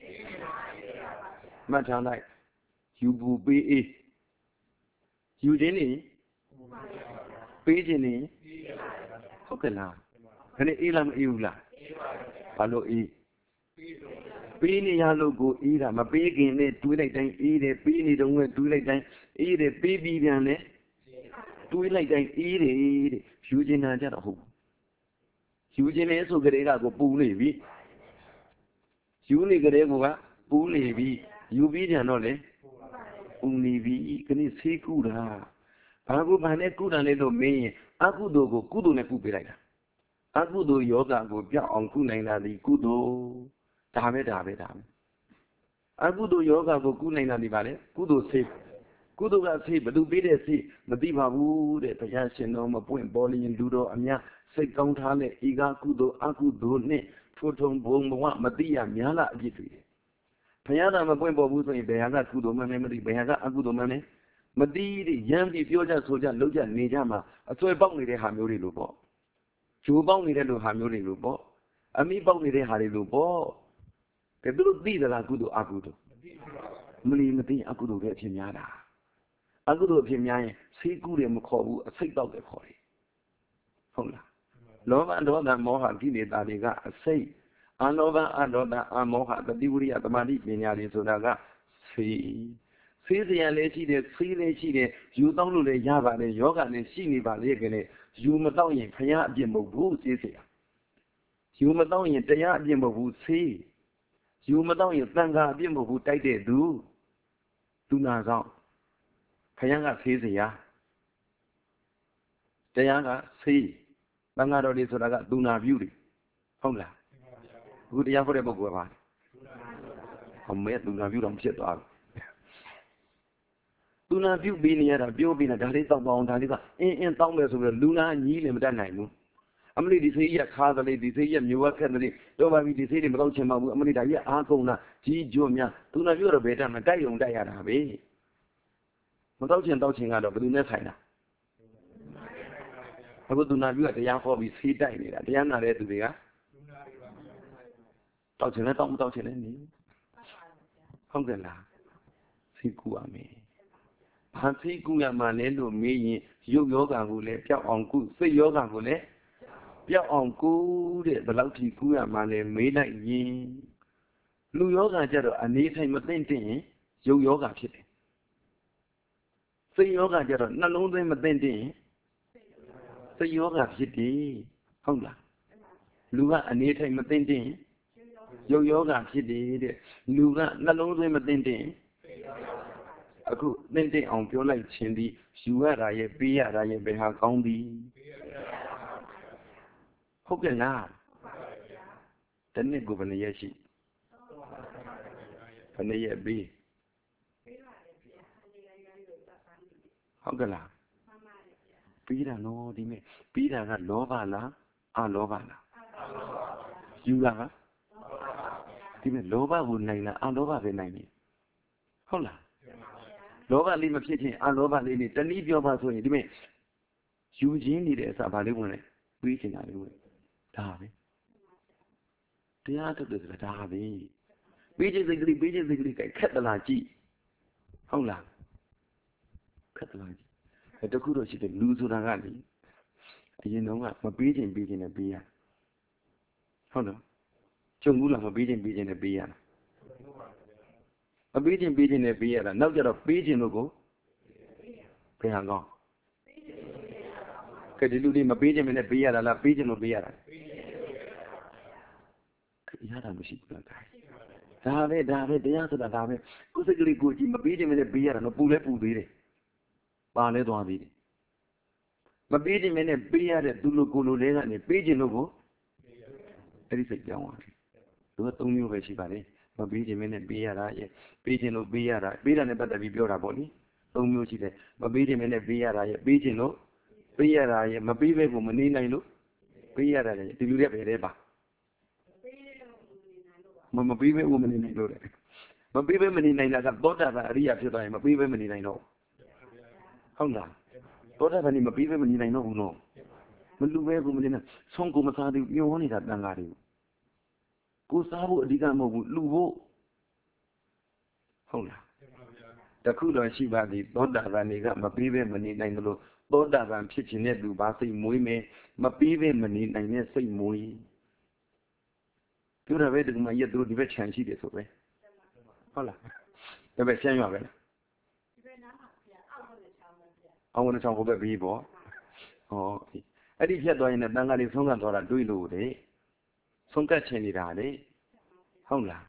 မှတ်ထားလိုက်ယူပူပေးအေးယူခြင်းနေပေးခြင်းနေဟုတ်ကဲ့လားခဏအေးလားမအေးဘူးလားဘာလို့အေးပေးနေရလို့ကိုအေးတာမပေးခင်နဲ့တွေးလိုက်တိုင်းအေးတယ်ပေးနေတော့လည်းတွေးလိုက်တိုင်းအေးတယ်ပေးပြီးပြန်လဲတွေးလိုက်တိုင်းအေးတယ်တဲ့ယူခြင်းနာကြတော့ဟုတ်ယူခြင်းလဲဆိုကြတဲ့ကကိုပူနေပြီယူနေကြတဲ့ကပူနေပြီယူပြီးပြန်တော့လေပူနေပြီခဏဆေးကုတာဘာကိုဘာနဲ့ကုတာလဲလို့မင်းရင်အကုသိုလ်ကိုကုသိုလ်နဲ့ကုပေးလိုက်တာအကုသိုလ်ယောဂကိုပြောင်းအောင်ကုနိုင်တာဒီကုသိုလ်ဒါပဲဒါပဲဒါပဲအကုသိုလ်ယောဂကိုကုနိုင်တာဒီပါလေကုသိုလ်ဆေးကုသိုလ်ကဆေးဘယ်သူပေးတဲ့ဆေးမသိပါဘူးတဲ့ဘုရားရှင်တော်မပွင့်ပေါ်လျင်လူတော်အများစိတ်ကောင်းထားတဲ့ဤကကုသိုလ်အကုသိုလ်နဲ့ထိုထုံဘုံဘဝမသိရများလားအပြစ်တွေဘုရားသာမပွင့်ပေါ်ဘူးဆိုရင်ဘယ်ဟာကကုသိုလ်မှန်းမသိဘယ်ဟာကအကုသိုလ်မှန်းလဲမသိတဲ့ရမ်းပြီးပြောကြဆိုကြလုပ်ကြနေကြမှာအစွဲပေါက်နေတဲ့ဟာမျိုးတွေလို့ပေါ့ဂျိုးပေါက်နေတဲ့လူဟာမျိုးတွေလို့ပေါ့အမိပေါက်နေတဲ့ဟာတွေလို့ပေါ့ကဲသူတို့သိသလားကုသိုလ်အကုသိုလ်မလီမသိအကုသိုလ်ပဲအဖြစ်များတာအကုသိုလ်အဖြစ်များရင်ဆေးကုတယ်မခေါ်ဘူးအစိတ်တောက်တယ်ခေါ်တယ်ဟုတ်လားလောဘဒေါသမောဟကိလေသာတွေကအစိတ်အလောဘအဒေါသအမောဟတတိဝရိယသမာဓိပညာတွေဆိုတာကဆေးဆေးစရာလည်းရှိတယ်ဆေးလည်းရှိတယ်ယူတောင်းလို့လည်းရပါတယ်ယောဂလည်းရှိနေပါလေကလေးယူမတော့ရင်ဘုရားအပြစ်မဟုတ်ဘူးဆေးစရာယူမတော့ရင်တရားအပြစ်မဟုတ်ဘူးဆေးယူမတော့ရင်သံဃာအပြစ်မဟုတ်ဘူးတိုက်တဲ့သူသူနာဆောင်ဘုရားကဆေးစရာတရားကဆေးသံဃာတော်တွေဆိုတာကသူနာပြုတွေဟုတ်လားအခုတရားဟောတဲ့ပုဂ္ဂိုလ်ကပါဟောမဲသူနာပြုတော့ဖြစ်သွားပြီသူနာပြုပြီးနေရတာပြောပြီးနေတာဒါလေးတောက်ပေါအောင်ဒါလေးကအင်းအင်းတောင်းမယ်ဆိုပြီးလူနာညီးလည်းမတတ်နိုင်ဘူးအမလီဒီဆေးရခါသလေးဒီဆေးရမျိုးဝက်ခက်သလေးတော့ပါပြီဒီဆေးတွေမကောက်ချင်ပါဘူးအမလီဒါကြီးအားကုန်လားကြီးကျွတ်များသူနာပြုတော့ဘယ်တတ်မတိုက်ုံတိုက်ရတာပဲမတောက်ချင်တောက်ချင်ကတော့ဘယ်သူနဲ့ဆိုင်တာအခုသူနာပြုကတရားဟောပြီးဆေးတိုက်နေတာတရားနာတဲ့သူတွေကတောက်ချင်လဲတောက်မတောက်ချင်လဲနေဟုတ်ကဲ့လားစိတ်ကူရမယ်ဘာစိတ်ကူရမှလဲလို့မေးရင်ရုပ်ယောဂကိုလည်းပျောက်အောင်ကုစိတ်ယောဂကိုလည်းပျောက်အောင်ကုတဲ့ဘယ်လောက်ထိကူရမှလဲမေးလိုက်ရင်လူယောဂကြတော့အနေထိုင်မသိမ့်တဲ့ရင်ရုပ်ယောဂဖြစ်တယ်စိတ်ယောဂကြတော့နှလုံးသွင်းမသိမ့်တဲ့ရင်စိတ်ယောဂဖြစ်တယ်ဟုတ်လားလူကအနေထိုင်မသိမ့်တဲ့ရင်ရုပ်ယောဂဖြစ်တယ်တဲ့လူကနှလုံးသွင်းမသိမ့်တဲ့ရင်အခုသိမ့်တဲ့အောင်ပြောလိုက်ခြင်းဒီယူရတာရဲ့ပေးရတာရဲ့ဘယ်ဟာကောင်းသည်ဟုတ်ကဲ့လားတနေ့ကိုဘယ်နှရက်ရှိဘယ်နှရက်ပေးဟုတ်ကဲ့လားပြီးတာနော်ဒီမဲ့ပြီးတာကလောဘလားအလောဘလားယူတာကဒီမဲ့လောဘကိုနိုင်လားအလောဘပဲနိုင်နေဟုတ်လားလောဘလေးမဖြစ်ချင်းအလောဘလေးနေတနည်းပြောပါဆိုရင်ဒီမဲ့ယူခြင်းနေတဲ့အစားဘာလေးဝင်လဲပြီးချင်တာလေးဝင်ဒါပဲတရားထုတ်တယ်ဆိုတာဒါပဲပြီးချင်းစိတ်ကလေးပြီးချင်းစိတ်ကလေးခက်တလားကြည့်ဟုတ်လားခက်တလားကြည့်တခုတော့ရှိတယ်လူဆိုတာကလေအရင်တော့ကမပေးခြင်းပေးခြင်းနဲ့ပေးရဟုတ်တော့ကျုံဘူးလားမပေးခြင်းပေးခြင်းနဲ့ပေးရမပေးခြင်းပေးခြင်းနဲ့ပေးရတာနောက်ကြတော့ပေးခြင်းလို့ကိုဘယ်ဟာကောင်းကဲဒီလူတွေမပေးခြင်းနဲ့ပေးရတာလားပေးခြင်းလို့ပေးရတာရတာမရှိဘူးလားဒါပဲဒါပဲတရားဆိုတာဒါပဲကိုယ်စိတ်ကလေးကိုကြည့်မပေးခြင်းနဲ့ပေးရတာတော့ပူလဲပူသေးတယ်ပါလဲသွားသေးတယ်မပေးခြင်းနဲ့ပေးရတဲ့သူလိုကိုလိုလဲကနေပေးခြင်းလို့ကိုအဲ့ဒီစိတ်ကြောင်းသွားတယ်သူကသုံးမျိုးပဲရှိပါလေမပေးခြင်းနဲ့ပေးရတာရဲ့ပေးခြင်းလို့ပေးရတာပေးတာနဲ့ပတ်သက်ပြီးပြောတာပေါ့လေသုံးမျိုးရှိတယ်မပေးခြင်းနဲ့ပေးရတာရဲ့ပေးခြင်းလို့ပေးရတာရဲ့မပေးဘဲကိုမနေနိုင်လို့ပေးရတာရဲ့ဒီလူတွေပဲတဲ့ပါမမပေးဘဲကိုမနေနိုင်လို့တဲ့မပေးဘဲမနေနိုင်တာကသောတာပန်အရိယာဖြစ်သွားရင်မပေးဘဲမနေနိုင်တော့ဟုတ်လားသောတာပန်นี่မပေးဘဲမနေနိုင်တော့ဘူးနော်မလူပဲကိုမနေနိုင်ဆုံးကိုမစားသေးဘူးပြောနေတာတန်ခါတွေကိုစားဖို့အဓိကမဟုတ်ဘူးလူဖို့ဟုတ်လားတခုတော့ရှိပါသည်သောတာပန်တွေကမပေးဘဲမနေနိုင်လို့သောတာပန်ဖြစ်ခြင်းနဲ့သူဘာစိတ်မွေးမယ်မပေးဘဲမနေနိုင်တဲ့စိတ်မွေးပြောတာပဲဒီမှာရက်သူဒီဘက်ခြံရှိတယ်ဆိုပဲဟုတ်လားဒီဘက်ဖြန်းရွာပဲလားဒီဘက်နားမှာပြအောက်ဝင်ချောင်းပဲပြအောက်ဝင်ချောင်းကိုပဲပြီးပေါ့ဟောအဲ့ဒီဖြတ်သွားရင်လည်းတန်ခါလေးဆုံးကသွားတာတွေးလို့လေဆုံးကတ်ချင်နေတာလေဟုတ်လား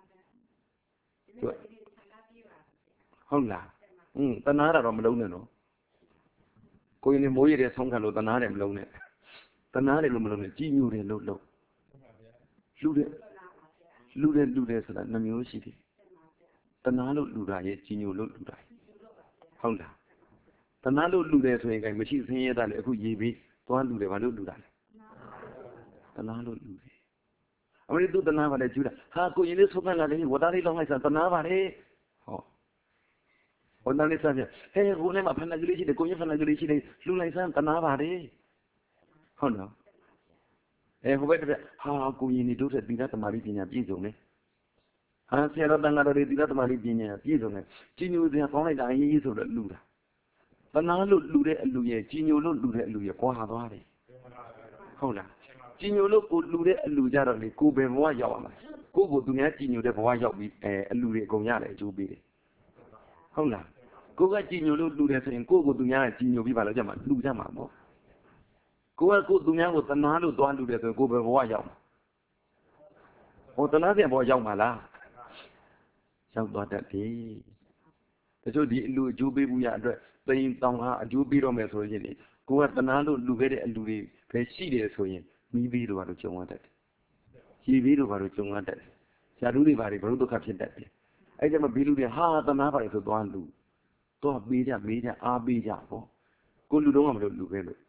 ဟုတ်လားอืมတနာတာတော့မလုံးနဲ့နော်ကိုရင်မိုးရတဲ့ဆုံးခံလို့တနာတယ်မလုံးနဲ့တနာတယ်လို့မလုံးနဲ့ကြည်ညိုတယ်လို့လို့လူတဲ့လူတဲ့လူတဲ့ဆိုတာနှမျိုးရှိတယ်တနာလို့လူတာရဲ့ကြည်ညိုလို့လူတာဟုတ်လားတနာလို့လူတယ်ဆိုရင်ကမရှိဆင်းရဲတာလေအခုရေးပြီးသွားလူတယ်ဘာလို့လူတာလဲတနာလို့လူတယ်အမေတို့တနာပါလေကျူးတာဟာကိုရင်လေးဆုံးခံလာတယ်ဝတာလေးလောင်းလိုက်စားတနာပါလေဟောဝတာလေးစားပြဟဲ့ကိုလည်းမဖန်နာကလေးရှိတယ်ကိုရင်ဖန်နာကလေးရှိတယ်လူလိုက်စားတနာပါလေဟုတ်နော်အဲဟိုဘက်တည်းဟာကိုရင်နေတို့တဲ့သီလသမารိပညာပြည့်စုံတယ်ဟာဆရာတော်တန်ဃာတော်တွေသီလသမารိပညာပြည့်စုံတယ်ကြီးညိုစရာကောင်းလိုက်တာအရေးကြီးဆိုတော့လူတာတနာလို့လူတဲ့အလူရဲ့ကြီးညိုလို့လူတဲ့အလူရဲ့ကွာသွားတယ်ဟုတ်လားကြီးညိုလို့ကိုလူတဲ့အလူကြတော့လေကိုဘယ်ဘဝရောက်ရမှာကိုကိုသူများကြီးညိုတဲ့ဘဝရောက်ပြီးအဲအလူတွေအကုန်ရတယ်အကျိုးပေးတယ်ဟုတ်လားကိုကကြီးညိုလို့လူတယ်ဆိုရင်ကိုကိုသူများကကြီးညိုပြီးပါလို့ကြမှာလူကြမှာပေါ့ကိုကကိုသူများကိုတနာလို့သွားလူတယ်ဆိုကိုဘယ်ဘဝရောက်မှာဟိုတနာပြန်ဘဝရောက်မှာလားရောက်သွားတတ်ပြီတချို့ဒီအလူအကျိုးပေးမှုရအတွက်သိရင်တောင်းဟာအကျိုးပေးတော့မယ်ဆိုရင်လေကိုကတနာလို့လူခဲ့တဲ့အလူတွေပဲရှိတယ်ဆိုရင်မိဘတို့ဘာလို့ကြုံရတတ်တယ်။ရှိပြီးတို့ဘာလို့ကြုံရတတ်တယ်။ဇာတုတွေဘာတွေဘလို့ဒုက္ခဖြစ်တတ်တယ်။အဲ့ကျမှဘီလူတွေဟာတနာပါလေဆိုသွားလူတော့ပေးကြမေးကြအားပေးကြပေါ့။ကိုလူတော့မလို့လူပဲလို့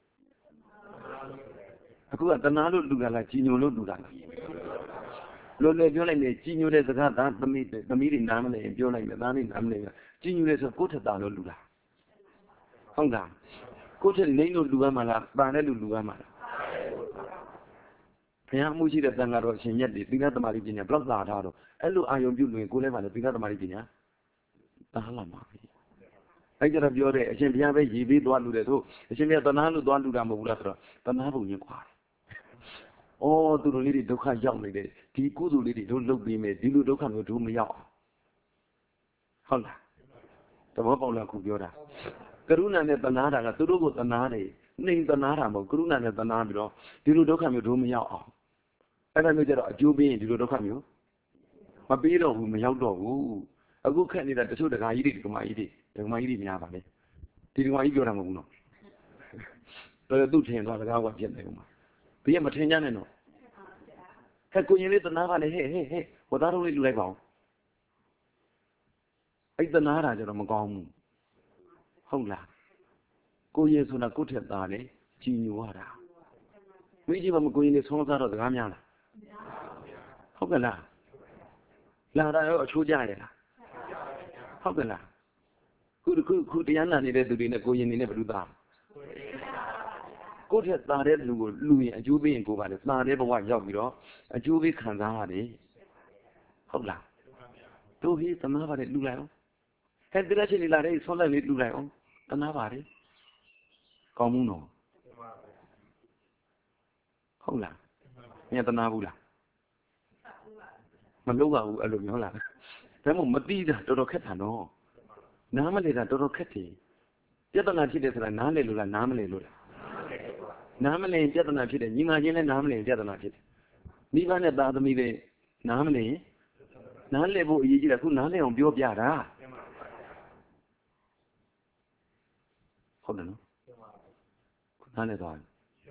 အခုကတနာလို့လူတာလားကြီးညိုလို့လူတာလား။လို့လေပြောလိုက်လေကြီးညိုတဲ့စကားသားသမီးသမီးတွေနားမလဲပြောလိုက်မယ်သားတွေနားမလဲကြီးညိုတဲ့ဆိုကိုထက်တာလို့လူတာ။ဟုတ်လား။ကိုထက်လိမ့်လို့လူရမှာလားပန်တဲ့လူလူရမှာလားဘုရားမှုရှိတဲ့တန်ခါတော်အရှင်မြတ်တွေသီလသမารိပညာဘလောက်သာထားတော့အဲ့လိုအာယုံပြုလို့ရင်ကိုယ်လည်းပါလေသီလသမารိပညာတားလာမှာပဲအဲ့ကြတော့ပြောတယ်အရှင်ဘုရားပဲရည်ပြီးသွားလူတယ်တို့အရှင်ဘုရားတဏှာလို့သွားလူတာမဟုတ်ဘူးလားဆိုတော့တဏှာပုံရင်ခွာတယ်။အော်သူတို့လေးတွေဒုက္ခရောက်နေတယ်ဒီကုသိုလ်လေးတွေတို့လုပ်ပြီးမယ်ဒီလိုဒုက္ခမျိုးတို့မရောက်ဟုတ်လားတဘောပေါက်လားခုပြောတာကရုဏာနဲ့တဏှာတာကသူတို့ကိုတဏှာတယ်နှိမ်တဏှာတာမဟုတ်ကရုဏာနဲ့တဏှာပြီးတော့ဒီလိုဒုက္ခမျိုးတို့မရောက်အောင်အဲ့ဒါမျိုးကြတော့အကျိုးပေးရင်ဒီလိုဒုက္ခမျိုးမပေးတော့ဘူးမရောက်တော့ဘူးအခုခက်နေတာတချို့တကာကြီးတွေဒီကမာကြီးတွေဒီကမာကြီးတွေများပါလေဒီကမာကြီးပြောတာမဟုတ်ဘူးနော်တော်သူ့ထင်သွားတကားကဖြစ်နေဦးမှာဘေးကမထင်ကြနဲ့နော်ဟဲ့ကိုရင်လေးတနာပါလေဟဲ့ဟဲ့ဟဲ့ဝသားတော်လေးလူလိုက်ပါအောင်အဲ့တနာတာကြတော့မကောင်းဘူးဟုတ်လားကိုရင်ဆိုတာကိုထက်သားလေကြည်ညိုရတာမိကြီးမကိုရင်လေးဆုံးစားတော့တကားများလားဟုတ်ကဲ့လားလာတာရောအချိုးကြရလားဟုတ်ကဲ့လားခုခုခုတရားနာနေတဲ့သူတွေနဲ့ကိုရင်နေနဲ့ဘယ်လိုသားကိုယ့်ထက်သာတဲ့လူကိုလူရင်အကျိုးပေးရင်ကိုပါလေသာတဲ့ဘဝရောက်ပြီးတော့အကျိုးပေးခံစားရတယ်ဟုတ်လားတို့ဟိသနာပါတယ်လူလိုက်အောင်ဟဲ့တရားချင်းလေးလာတဲ့ဆွမ်းလိုက်လေးလူလိုက်အောင်သနာပါတယ်ကောင်းမှုနော်ဟုတ်လားမြတ်သနာဘူးလားမလုပ်ပါဘူးအဲ့လိုမျိုးဟုတ်လားဒါမှမသိတာတော်တော်ခက်တာနော်နားမလဲတာတော်တော်ခက်တယ်ပြဿနာဖြစ်တယ်ဆိုတာနားလဲလို့လားနားမလဲလို့လားနားမလည်ပြဿနာဖြစ်တယ်ညီမချင်းလည်းနားမလည်ပြဿနာဖြစ်တယ်မိဘနဲ့သားသမီးတွေနားမလည်နားလည်ဖို့အရေးကြီးတယ်ခုနားလည်အောင်ပြောပြတာဟုတ်တယ်နော်ခုနားလည်သွား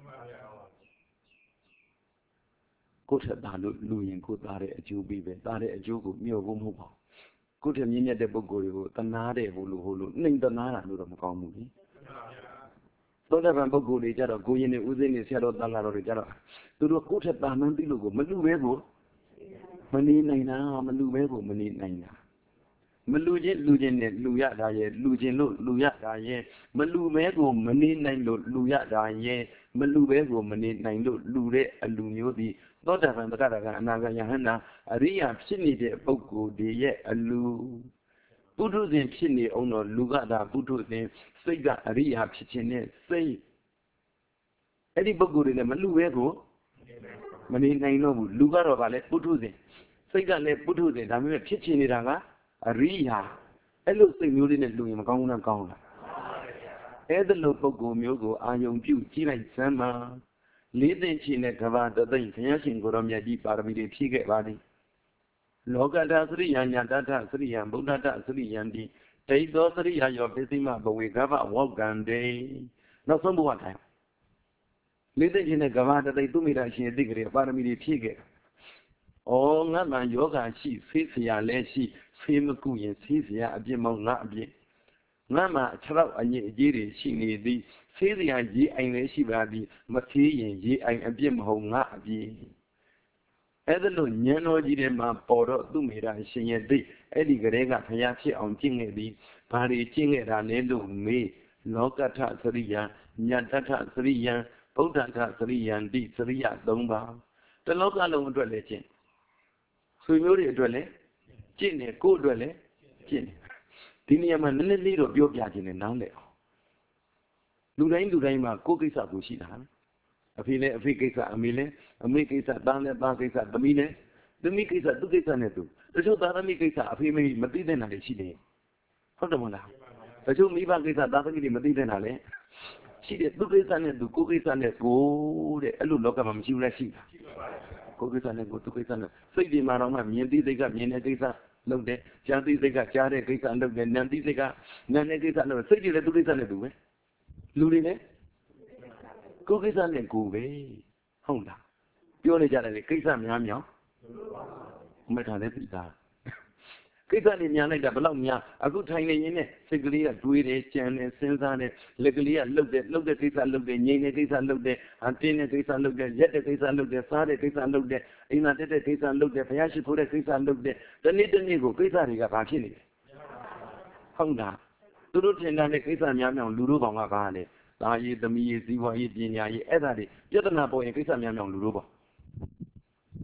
ကိုယ့်ထက်သားလို့လူရင်ကိုယ်သားတဲ့အကျိုးပေးပဲသားတဲ့အကျိုးကိုမျှော်ဖို့မဟုတ်ပါဘူးကိုယ့်ထက်မြင့်မြတ်တဲ့ပုဂ္ဂိုလ်တွေကိုတနာတဲ့ဟိုလိုဟိုလိုနှိမ်တနာတာလို့တော့မကောင်းဘူးလေသောတာပန်ပုဂ္ဂိုလ်တွေကြတော့ကိုရင်တွေဥစဉ်တွေဆရာတော်တန်လာတော်တွေကြတော့သူတို့ကိုယ့်ထက်တာမှန်းသိလို့ကိုမလူပဲကိုမနေနိုင်တာမလူပဲကိုမနေနိုင်တာမလူချင်းလူချင်းနဲ့လူရတာရဲ့လူချင်းလို့လူရတာရဲ့မလူမဲကိုမနေနိုင်လို့လူရတာရဲ့မလူပဲကိုမနေနိုင်လို့လူတဲ့အလူမျိုးသည်သောတာပန်တက္ကရာကအနာဂယဟန္တာအရိယာဖြစ်နေတဲ့ပုဂ္ဂိုလ်တွေရဲ့အလူပုထုဇဉ်ဖြစ်နေအောင်တော့လူကသာပုထုဇဉ်စိတ်ကအရိယာဖြစ်ခြင်းနဲ့စိတ်အဲ့ဒီပုဂ္ဂိုလ်တွေလည်းမလူပဲကိုမနေနိုင်တော့ဘူးလူကတော့ဗာလဲပုထုဇဉ်စိတ်ကလည်းပုထုဇဉ်ဒါပေမဲ့ဖြစ်ချင်နေတာကအရိယာအဲ့လိုစိတ်မျိုးလေးနဲ့လူရင်မကောင်းဘူးလားကောင်းလားအဲ့ဒီလိုပုဂ္ဂိုလ်မျိုးကိုအာယုံပြုကြည့်လိုက်စမ်းပါလေးသိချင်းနဲ့ကဘာတသိမ့်ဘုရားရှင်ကိုရောမြတ်ကြီးပါရမီတွေဖြည့်ခဲ့ပါသည်လောကတာသရိယညာတတသရိယဗုဒ္ဓတသရိယံတိဒိဋ္ဌောသရိယယောပစ္စည်းမဘဝေကဗ္ဗဝေါကံတေနောက်ဆုံးဘဝတိုင်းလေးသိချင်းနဲ့ကဘာတသိမ့်သူမိတာရှင်အတိတ်ကလေးပါရမီတွေဖြည့်ခဲ့ဩငါမှယောဂရှိဖေးเสียလဲရှိဖေးမကုရင်ဖေးเสียအပြစ်မောင်းငါအပြစ်ငါမှအချောက်အညစ်အကြေးတွေရှိနေသည်ဖေးเสียရေအိမ်လည်းရှိပါသည်မဖေးရင်ရေအိမ်အပြစ်မဟုတ်ငါအပြစ်အဲ့ဒါလို့ဉာဏ်တော်ကြီးတွေမှာပေါ်တော့သူ့မိတာရှင်ရဲ့သိအဲ့ဒီကလေးကဘုရားဖြစ်အောင်ကျင့်ခဲ့သည်ဘာတွေကျင့်ခဲ့တာလဲလို့မေးလောကထသရိယညတထသရိယဗုဒ္ဓထသရိယံတိသရိယသုံးပါးတလောကလုံးအတွက်လည်းကျင့်ဆွေမျိုးတွေအတွက်လည်းကျင့်တယ်ကိုယ့်အတွက်လည်းကျင့်တယ်ဒီနေရာမှာနည်းနည်းလေးတော့ပြောပြခြင်းနဲ့နားလည်အောင်လူတိုင်းလူတိုင်းမှာကိုယ့်ကိစ္စကိုရှိတာအဖေလည်းအဖေကိစ္စအမေလည်းအမေကိစ္စသားလည်းသားကိစ္စသမီးလည်းသမီးကိစ္စသူကိစ္စနဲ့သူတချို့သားသမီးကိစ္စအဖေမေမသိတဲ့နာတွေရှိတယ်ဟုတ်တယ်မဟုတ်လားတချို့မိဘကိစ္စသားသမီးတွေမသိတဲ့နာလည်းရှိတယ်သူကိစ္စနဲ့သူကိုကိစ္စနဲ့ကိုတဲ့အဲ့လိုလောကမှာမရှိဘူးလားရှိတာကိုကိစ္စနဲ့ကိုသူကိစ္စနဲ့စိတ်ဒီမှာတော့မှမြင်သိစိတ်ကမြင်တဲ့ကိစ္စလုပ်တယ်ကြားသိစိတ်ကကြားတဲ့ကိစ္စလုပ်တယ်နာမ်သိစိတ်ကနာမ်တဲ့ကိစ္စလုပ်တယ်စိတ်တွေလည်းသူကိစ္စနဲ့သူပဲလူတွေလည်းကိုကိစ္စနဲ့ကိုပဲဟုတ်လားပြောနေကြတယ်လေကိစ္စများများမထားတဲ့ပြည်သားကိစ္စတွေများလိုက်တာဘယ်လောက်များအခုထိုင်နေရင်းနဲ့စိတ်ကလေးကတွေးတယ်ကြံတယ်စဉ်းစားတယ်လက်ကလေးကလှုပ်တယ်လှုပ်တဲ့ကိစ္စလှုပ်တယ်ငြိမ်တဲ့ကိစ္စလှုပ်တယ်အတင်းတဲ့ကိစ္စလှုပ်တယ်ရက်တဲ့ကိစ္စလှုပ်တယ်စားတဲ့ကိစ္စလှုပ်တယ်အိမ်သာတက်တဲ့ကိစ္စလှုပ်တယ်ဘုရားရှိခိုးတဲ့ကိစ္စလှုပ်တယ်တနေ့တနေ့ကိုကိစ္စတွေကဘာဖြစ်နေလဲဟုတ်လားသူတို့ထင်တဲ့ကိစ္စများများလူတို့ကောင်ကဘာလဲသားရေးသမီးရေးဇီဝရေးပညာရေးအဲ့ဒါတွေပြဿနာပေါ်ရင်ကိစ္စများများလူတို့ပေါ့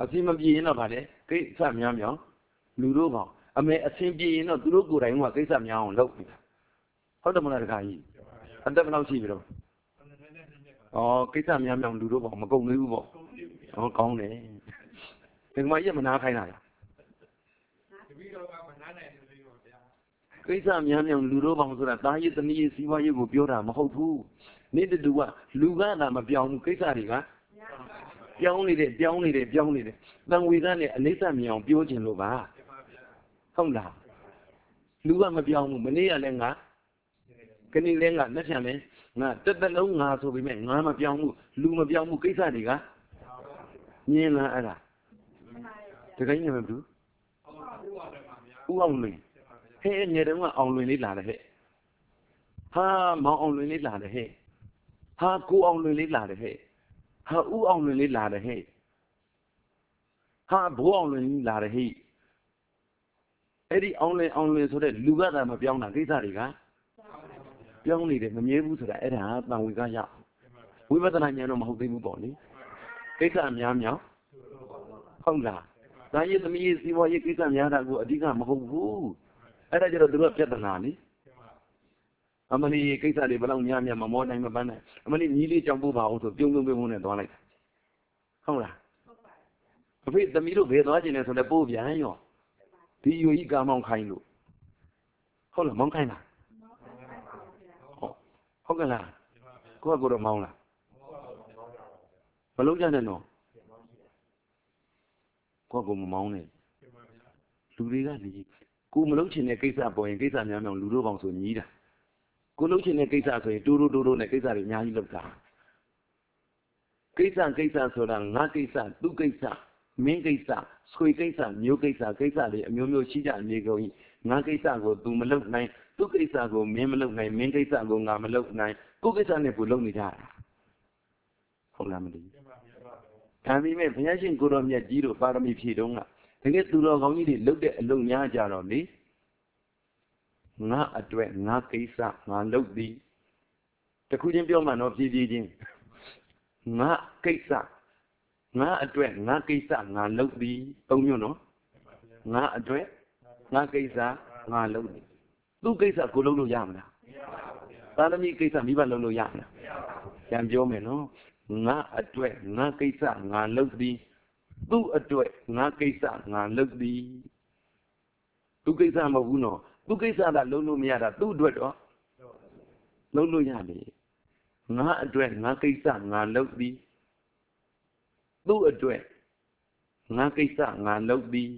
အစင်းမပြေရင်တော့ဗာလေကိစ္စများများလူတို့ပေါ့အမေအစင်းပြေရင်တော့သူတို့ကိုယ်တိုင်ကကိစ္စများအောင်လုပ်ပြီဟုတ်တယ်မလားတခါကြီးအသက်ဘယ်လောက်ရှိပြီတော့ဩကိစ္စများများလူတို့ပေါ့မကုန်သေးဘူးပေါ့ဟောကောင်းတယ်ဒီမှာရက်မနာခိုင်းတာလားတပည့်တော်ကမနာနိုင်ဘူးလို့ဗျာကိစ္စများများလူတို့ပေါ့ဆိုတာတာရည်သမီးရည်စီးပွားရေးကိုပြောတာမဟုတ်ဘူးနေ့တူကလူကသာမပြောင်းဘူးကိစ္စတွေကပြောင်းနေတယ်ပြောင်းနေတယ်ပြောင်းနေတယ်တန်ဝေကနဲ့အနိစ္စမြင်အောင်ပြောခြင်းလို့ပါဟုတ်လားလူကမပြောင်းဘူးမနေ့ကလည်းငါကနေ့လည်းငါလက်ဖြန်လည်းငါတက်တလုံးငါဆိုပေမဲ့ငါမပြောင်းဘူးလူမပြောင်းဘူးကိစ္စတွေကမြင်လားအဲ့ဒါတကယ်ကြီးနေမဘူးဥအောင်လွင်ဟဲ့ငယ်တုန်းကအောင်လွင်လေးလာတယ်ဟဲ့ဟာမောင်အောင်လွင်လေးလာတယ်ဟဲ့ဟာကိုအောင်လွင်လေးလာတယ်ဟဲ့ဟာဥအောင်လွင်လေးလာတယ်ဟဲ့ဟာဘိုးအောင်လွင်လေးလာတယ်ဟဲ့အဲ့ဒီအောင်လွင်အောင်လွင်ဆိုတဲ့လူကသာမပြောင်းတာကိစ္စတွေကပြောင်းနေတယ်မမြဲဘူးဆိုတာအဲ့ဒါတန်ဝေကရောက်ဝိပဿနာဉာဏ်တော့မဟုတ်သေးဘူးပေါ့လေကိစ္စအများများဟုတ်လားဒါရည်သမီးစီးပွားရေးကိစ္စများတာကိုအဓိကမဟုတ်ဘူးအဲ့ဒါကြတော့သူတို့ပြဿနာလေအမလီကိစ္စတွေဘယ်လောက်များများမမောနိုင်မပန်းနိုင်အမလီညီလေးကြောင့်ပို့ပါအောင်ဆိုပြုံးပြုံးပြုံးနဲ့သွားလိုက်ဟုတ်လားအဖေသမီးတို့ဘယ်သွားခြင်းလဲဆိုလဲပို့ပြန်ရောဒီယူကြီးကာမောင်းခိုင်းလို့ဟုတ်လားမောင်းခိုင်းလားဟုတ်ဟုတ်ကလားကိုကကိုတော့မောင်းလားမလုံးကြနဲ့နော်ကိုကကိုမမောင်းနဲ့လူတွေကလေကိုမလုံးချင်တဲ့ကိစ္စပေါ်ရင်ကိစ္စများများလူတို့ပေါင်းဆိုညီးတာကိုလုံးချင်တဲ့ကိစ္စဆိုရင်တိုးတိုးတိုးတိုးနဲ့ကိစ္စတွေအများကြီးလုပ်တာကိစ္စကိစ္စဆိုတာငါကိစ္စသူကိစ္စမင်းကိစ္စဆွေကိစ္စမျိုးကိစ္စကိစ္စတွေအမျိုးမျိုးရှိကြနေကုန်ကြီးငါကိစ္စကို तू မလုပ်နိုင်သူကိစ္စကိုမင်းမလုပ်နိုင်မင်းကိစ္စကိုငါမလုပ်နိုင်ကိုကိစ္စနဲ့ကိုလုပ်နေကြတာဟုတ်လားမသိဘူးဒါပေမဲ့ဘုရားရှင်ကိုတော်မြတ်ကြီးတို့ပါရမီဖြည့်တုံးကတကယ်သူတော်ကောင်းကြီးတွေလုပ်တဲ့အလုပ်များကြတော့လေငါအတွက်ငါကိစ္စငါလုပ်သည်တခုချင်းပြောမှတော့ဖြည်းဖြည်းချင်းငါကိစ္စငါအတွက်ငါကိစ္စငါလုပ်သည်သုံးမျိုးနော်ငါအတွက်ငါကိစ္စငါလုပ်သည်သူ့ကိစ္စကိုလုပ်လို့ရမလားသာသမီကိစ္စမိဘလုပ်လို့ရမလားပြန်ပြောမယ်နော်ငါအတွက်ငါကိစ္စငါလုပ်သည်သူ့အတွက်ငါကိစ္စငါလုပ်သည်သူကိစ္စမဟုတ်ဘူးနော်သူကိစ္စကလုံးလို့မရတာသူ့အတွက်တော့လုံးလို့ရတယ်ငါအတွက်ငါကိစ္စငါလုပ်သည်သူ့အတွက်ငါကိစ္စငါလုပ်သည်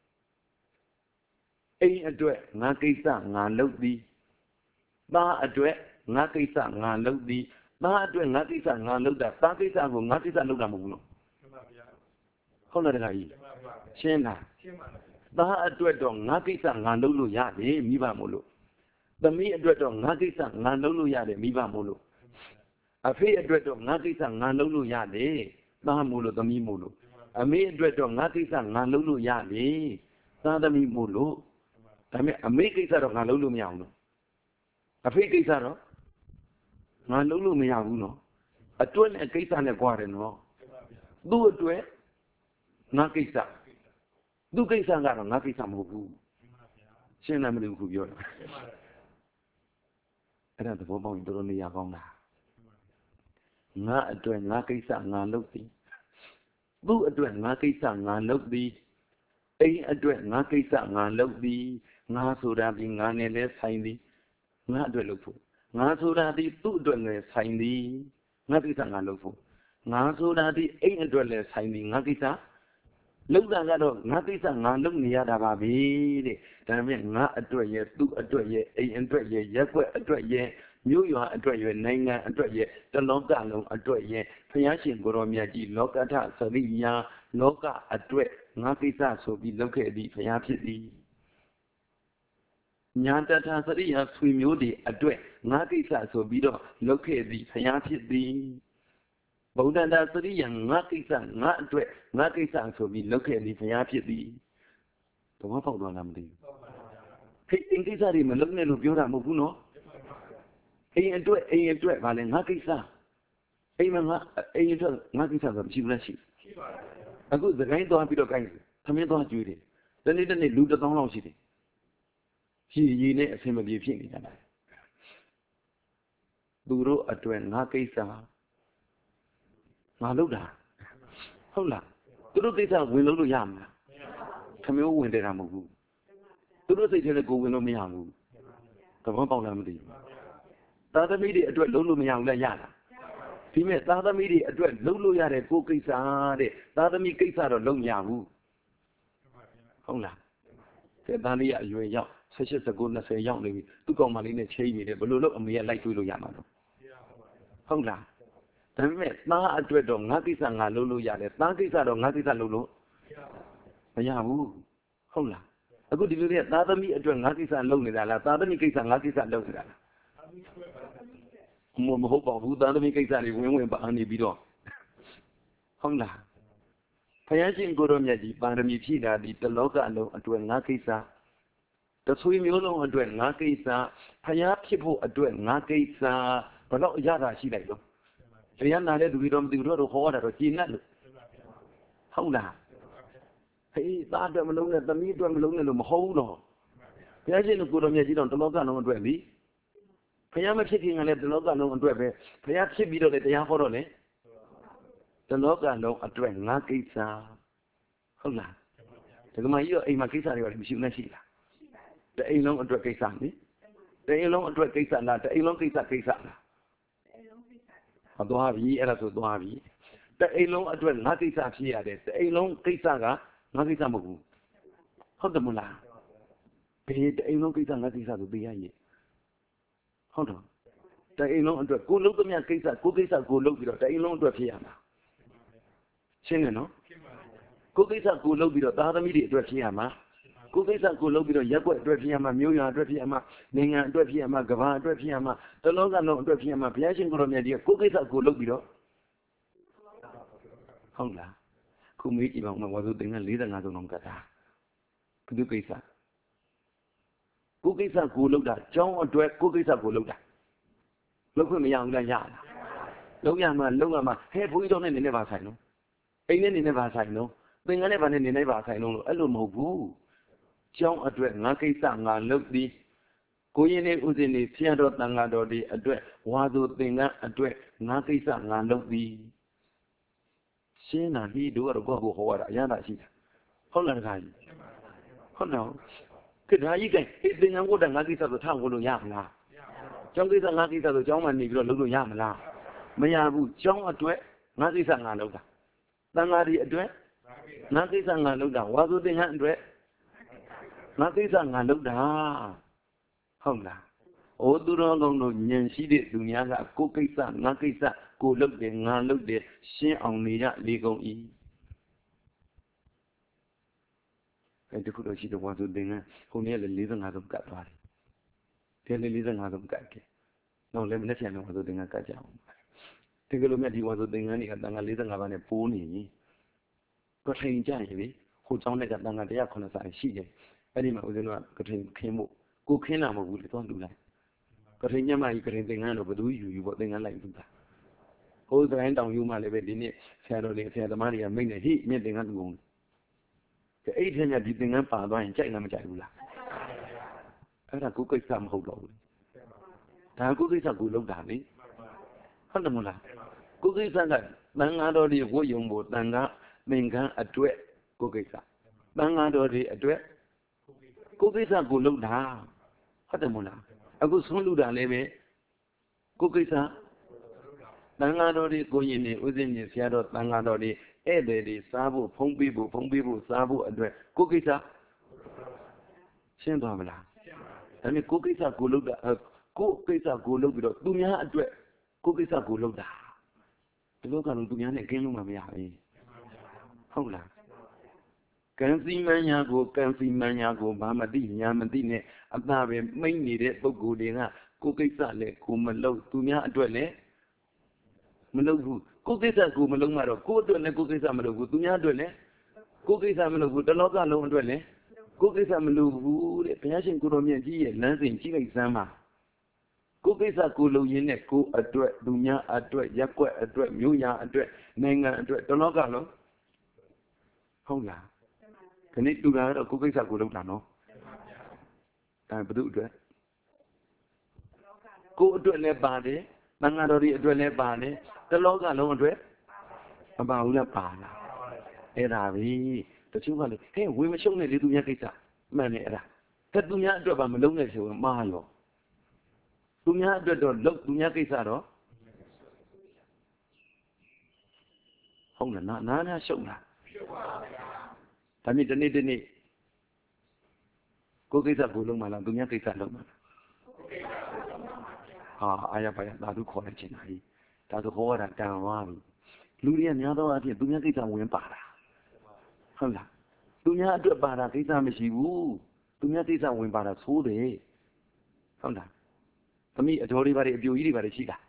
အိမ်အတွက်ငါကိစ္စငါလုပ်သည်သားအတွက်ငါကိစ္စငါလုပ်သည်သားအတွက်ငါကိစ္စငါလုပ်တာသားကိစ္စကိုငါကိစ္စလုပ်တာမဟုတ်ဘူးနော်ဟုတ်လားတခါကြီးရှင်းလားရှင်းပါလားသားအတွက်တော့ငါကိစ္စငါလုပ်လို့ရတယ်မိဘမို့လို့သမီးအတွက်တော့ငါကိစ္စငါလုပ်လို့ရတယ်မိဘမို့လို့အဖေအတွက်တော့ငါကိစ္စငါလုပ်လို့ရတယ်သားမို့လို့သမီးမို့လို့အမေအတွက်တော့ငါကိစ္စငါလုပ်လို့ရတယ်သားသမီးမို့လို့ဒါပေမဲ့အမေကိစ္စတော့ငါလုပ်လို့မရဘူးနော်အဖေကိစ္စတော့ငါလုပ်လို့မရဘူးနော်အတွက်နဲ့ကိစ္စနဲ့ကြွားတယ်နော်သူ့အတွက်ငါကိစ္စသူကိစ္စကတော့ငါကိစ္စမဟုတ်ဘူးရှင်းလားမလို့ခုပြောတာအဲ့ဒါသဘောပေါက်ရင်တော်တော်နေရကောင်းတာငါအတွက်ငါကိစ္စငါလုပ်သည်သူ့အတွက်ငါကိစ္စငါလုပ်သည်အိမ်အတွက်ငါကိစ္စငါလုပ်သည်ငါဆိုတာဒီငါနဲ့လဲဆိုင်သည်ငါအတွက်လုပ်ဖို့ငါဆိုတာဒီသူ့အတွက်လဲဆိုင်သည်ငါကိစ္စငါလုပ်ဖို့ငါဆိုတာဒီအိမ်အတွက်လဲဆိုင်သည်ငါကိစ္စလောက်တာကတော့ငါကိစ္စငါလုပ်နေရတာပါပဲတဲ့ဒါပေမဲ့ငါအတွက်ရဲ့သူ့အတွက်ရဲ့အိမ်အတွက်ရဲ့ရက်ွက်အတွက်ရဲ့မြို့ရွာအတွက်ရဲ့နိုင်ငံအတွက်ရဲ့တလောကလုံးအတွက်ရဲ့ဘုရားရှင်ကိုရောမြတ်ကြီးလောကထသရိယာလောကအတွက်ငါကိစ္စဆိုပြီးလုပ်ခဲ့သည်ဘုရားဖြစ်သည်ညာတထသရိယာဆွေမျိုးတွေအတွက်ငါကိစ္စဆိုပြီးတော့လုပ်ခဲ့သည်ဘုရားဖြစ်သည်ဗုဒ္ဓတာသရိယငါကိစ္စငါအတွက်ငါကိစ္စဆိုပြီးလုပ်ခဲ့သည်ဘုရားဖြစ်သည်သဘောပေါက်သွားလားမသိဘူးဟဲ့အင်ကိစ္စတွေမလုပ်နဲ့လို့ပြောတာမဟုတ်ဘူးနော်အိမ်အတွက်အိမ်အတွက်ဗာလဲငါကိစ္စအိမ်မှာငါအိမ်အတွက်ငါကိစ္စဆိုမရှိဘူးလားရှိရှိပါအခုသခိုင်းသွားပြီးတော့ကိုင်းသမင်းသွားကျွေးတယ်တနေ့တနေ့လူတစ်သောင်းလောက်ရှိတယ်ရည်ရည်နဲ့အဆင်မပြေဖြစ်နေကြတယ်သူတို့အတွက်ငါကိစ္စငါလုပ်တာဟုတ်လားသူတို့ကိစ္စဝင်လို့လို့ရမလားသမင်းဝင်တယ်တာမဟုတ်ဘူးသူတို့စိတ်ထဲလည်းကိုဝင်လို့မရဘူးသဘောပေါက်လားမသိဘူးသာသမီတွေအတွက်လုံးလို့မရဘူးလားရလားဒီမဲ့သာသမီတွေအတွက်လုံးလို့ရတဲ့ကိုကိစ္စတဲ့သာသမီကိစ္စတော့လုံးမရဘူးဟုတ်လားတဲ့သားလေးအရွယ်ရောက်ဆက်ရှစ်စကူနှစ်ဆယ်ရောက်နေပြီသူ့ကောင်မလေးနဲ့ချိန်နေတယ်ဘယ်လိုလုပ်အမေကလိုက်တွေးလို့ရမှာတော့ဟုတ်လားဒါပေမဲ့သားအတွက်တော့ငါကိစ္စငါလုံးလို့ရတယ်သားကိစ္စတော့ငါကိစ္စလုံးလို့မရဘူးဟုတ်လားအခုဒီလိုလေးသားသမီးအတွက်ငါကိစ္စလုံးနေတာလားသားသမီးကိစ္စငါကိစ္စလုံးနေတာလားမမဟုတ်ပါဘူးသားသမီးကိစ္စတွေဝင်ဝင်ပါနေပြီးတော့ဟုတ်လားဘုရားရှင်ကိုရောမြတ်ကြီးပါရမီဖြည့်တာဒီတလောကအလုံးအတွက်ငါကိစ္စတဆွေမျိုးလုံးအတွက်ငါကိစ္စဘုရားဖြစ်ဖို့အတွက်ငါကိစ္စဘလို့အရသာရှိလိုက်တော့တရားနာတဲ့သူတွေတော့မသိဘူးတော့ဟောတာတော့ကျင့်တ်လို့ဟုတ်လားဟေးသားအတွက်မလုံးနဲ့သမီးအတွက်မလုံးနဲ့လို့မဟုတ်ဘူးတော့ဘုရားရှင်ကိုရောမြတ်ကြီးတော့တလောကလုံးအတွက်ပြီဘုရားမဖြစ်ခင်ကလည်းတလောကလုံးအတွက်ပဲဘုရားဖြစ်ပြီးတော့လည်းတရားဟောတော့လေတလောကလုံးအတွက်ငါကိစ္စဟုတ်လားဒီကမကြီးရောအိမ်မှာကိစ္စတွေရောမရှိဘူးနဲ့ရှိလားတအိမ်လုံးအတွက်ကိစ္စနိတအိမ်လုံးအတွက်ကိစ္စလားတအိမ်လုံးကိစ္စကိစ္စလားဟောသွားပြီအဲ့ဒါဆိုသွားပြီတအိမ်လုံးအတွက်ငါကိစ္စဖြစ်ရတယ်တအိမ်လုံးကိစ္စကငါကိစ္စမဟုတ်ဘူးဟုတ်တယ်မလားဘေးတအိမ်လုံးကိစ္စငါကိစ္စဆိုပေးရရဲ့ဟုတ်တော့တအိမ်လုံးအတွက်ကိုလုံးသမျှကိစ္စကိုကိစ္စကိုလုံးပြီးတော့တအိမ်လုံးအတွက်ဖြစ်ရမှာရှင်းတယ်နော်ကိုကိစ္စကိုလုံးပြီးတော့သားသမီးတွေအတွက်ဖြစ်ရမှာကိုကိစ္စကိုလုံးပြီးတော့ရက်ွက်အတွက်ဖြစ်ရမှာမျိုးရွာအတွက်ဖြစ်ရမှာနိုင်ငံအတွက်ဖြစ်ရမှာကမ္ဘာအတွက်ဖြစ်ရမှာတလောကလုံးအတွက်ဖြစ်ရမှာဘုရားရှင်ကိုရောမြတ်ကြီးကကိုကိစ္စကိုလုံးပြီးတော့ဟုတ်လားခုမေးကြည့်ပါဦးမဝါစုသင်္ကန်း၄၅ဆုံးတော့ကတာဘုသူကိစ္စကိုကိစ္စကိုလုံးတာကျောင်းအတွက်ကိုကိစ္စကိုလုံးတာလုံးခွင့်မရဘူးလားရလားလုံးရမှာလုံးရမှာဟဲ့ဘုန်းကြီးတော်နဲ့နေနေပါဆိုင်နော်အိမ်နဲ့နေနေပါဆိုင်နော်သင်္ကန်းနဲ့ဘာနဲ့နေနေပါဆိုင်လို့အဲ့လိုမဟုတ်ဘူးကျောင်းအတွက်ငါကိစ္စငါလုပ်သည်ကိုရင်နေဥစဉ်နေဆရာတော်တန်ဃာတော်တွေအတွက်ဝါစုသင်္ကန်းအတွက်ငါကိစ္စငါလုပ်သည်ရှင်းတာဒီတို့ကတော့ကိုယ့်ကိုဟောရတာအရသာရှိတာဟုတ်လားတခါကြီးဟုတ်တော့ကဒါကြီးကဲသင်္ကန်းကိုတငါကိစ္စဆိုထားလို့ရမလားကျောင်းကိစ္စငါကိစ္စဆိုကျောင်းမှာနေပြီးတော့လုပ်လို့ရမလားမရဘူးကျောင်းအတွက်ငါကိစ္စငါလုပ်တာတန်ဃာတွေအတွက်ငါကိစ္စငါလုပ်တာဝါစုသင်္ကန်းအတွက်ငါကိစ္စငါလုပ်တာဟုတ်လားဩသူတော်ကောင်းတို့ဉာဏ်ရှိတဲ့သူများကကိုကိစ္စငါကိစ္စကိုလုပ်တယ်ငါလုပ်တယ်ရှင်းအောင်နေရလေကုန်၏အဲဒီခုတော့ရှိတော့ဝါစုသင်္ကန်းခုနေ့လည်း၄၅ဆုံးကတ်သွားတယ်ဒီလည်း၄၅ဆုံးကတ်တယ်နောက်လည်းမနေ့ပြန်တော့ဝါစုသင်္ကန်းကတ်ကြအောင်ဒီကလိုမြတ်ဒီဝါစုသင်္ကန်းတွေကတန်ခါ၄၅ပါးနဲ့ပိုးနေရင်ကထိန်ကြရင်လေဟိုကျောင်းတွေကတန်ခါ၁၉၀ရှိတယ်အဲ့ဒီမှာဦးဇင်းတို့ကကထိန်ခင်းဖို့ကိုခင်းတာမဟုတ်ဘူးလေတော့လူလိုက်ကထိန်ညမကြီးကထိန်သင်္ကန်းတော့ဘယ်သူယူယူပေါ့သင်္ကန်းလိုက်ဘူးတာဟိုတိုင်းတောင်ယူမှလည်းပဲဒီနေ့ဆရာတော်တွေဆရာသမားတွေကမိတ်နေဟိမြင့်သင်္ကန်းသူကုန်တယ်အဲ့ဒီထက်ညဒီသင်္ကန်းပါသွားရင်ကြိုက်လားမကြိုက်ဘူးလားအဲ့ဒါကိုကိစ္စမဟုတ်တော့ဘူးဒါကိုကိစ္စကိုလောက်တာလေဟုတ်တယ်မလားကိုကိစ္စကတန်ဃာတော်တွေဝတ်ယုံဖို့တန်ဃာသင်္ကန်းအတွက်ကိုကိစ္စတန်ဃာတော်တွေအတွက်ကိုကိစ္စကိုလုပ်တာဟုတ်တယ်မို့လားအခုဆုံးလူတာလည်းပဲကိုကိစ္စတန်ဃာတော်တွေကိုရင်နေဥစဉ်ကြီးဆရာတော်တန်ဃာတော်တွေဧည့်သည်တွေစားဖို့ဖုံးပေးဖို့ဖုံးပေးဖို့စားဖို့အတွက်ကိုကိစ္စရှင်းသွားမလားဒါနဲ့ကိုကိစ္စကိုလုပ်တာကိုကိစ္စကိုလုပ်ပြီးတော့သူများအတွက်ကိုကိစ္စကိုလုပ်တာဒီလိုကတော့သူများနဲ့ကင်းလို့မရဘူးဟုတ်လားကံစီမညာကိုကံစီမညာကိုဘာမသိညာမသိနဲ့အသာပဲမိမ့်နေတဲ့ပုဂ္ဂိုလ်တွေကကိုကိစ္စလည်းကိုမလုပ်သူများအတွက်လည်းမလုပ်ဘူးကိုကိစ္စကိုမလုပ်မှတော့ကိုအတွက်လည်းကိုကိစ္စမလုပ်ဘူးသူများအတွက်လည်းကိုကိစ္စမလုပ်ဘူးတလောကလုံးအတွက်လည်းကိုကိစ္စမလုပ်ဘူးတဲ့ဘုရားရှင်ကိုတော်မြတ်ကြီးရဲ့လမ်းစဉ်ကြီးလိုက်စမ်းပါကိုကိစ္စကိုလုပ်ရင်းနဲ့ကိုအတွက်သူများအတွက်ရက်ွက်အတွက်မြို့ရာအတွက်နိုင်ငံအတွက်တလောကလုံးဟုတ်လားခဏတူတာတော့ကိုကိစ္စကိုလုပ်တာနော်ဒါဘယ်သူအတွက်ကိုအတွက်လည်းပါတယ်သံဃာတော်တွေအတွက်လည်းပါတယ်တလောကလုံးအတွက်မပါဘူးလားပါလားအဲ့ဒါပဲတချို့ကလေဟဲ့ဝင်မရှုံးနဲ့လေသူများကိစ္စမှန်တယ်အဲ့ဒါတဲ့သူများအတွက်ပါမလုံးနဲ့ဆိုရင်မှားရောသူများအတွက်တော့လုပ်သူများကိစ္စတော့ဟုတ်လားနာနာနာရှုံးလားရှုံးပါဗျာဒါမြင့်ဒီနေ့ဒီနေ့ကိုကိစ္စကိုလုံးမလားသူများကိစ္စလုံးမလားကိုကိစ္စကိုလုံးပါဗျာဟာအာရပါရသာဓုခေါ်လိုက်ချင်တာကြီးဒါဆိုဟောတာတန်သွားပြီလူတွေကများသောအားဖြင့်သူများကိစ္စဝင်ပါတာဟုတ်လားသူများအတွက်ပါတာကိစ္စမရှိဘူးသူများကိစ္စဝင်ပါတာသိုးတယ်ဟုတ်လားသမီးအတော်တွေပါတယ်အပြိုကြီးတွေပါတယ်ရှိလား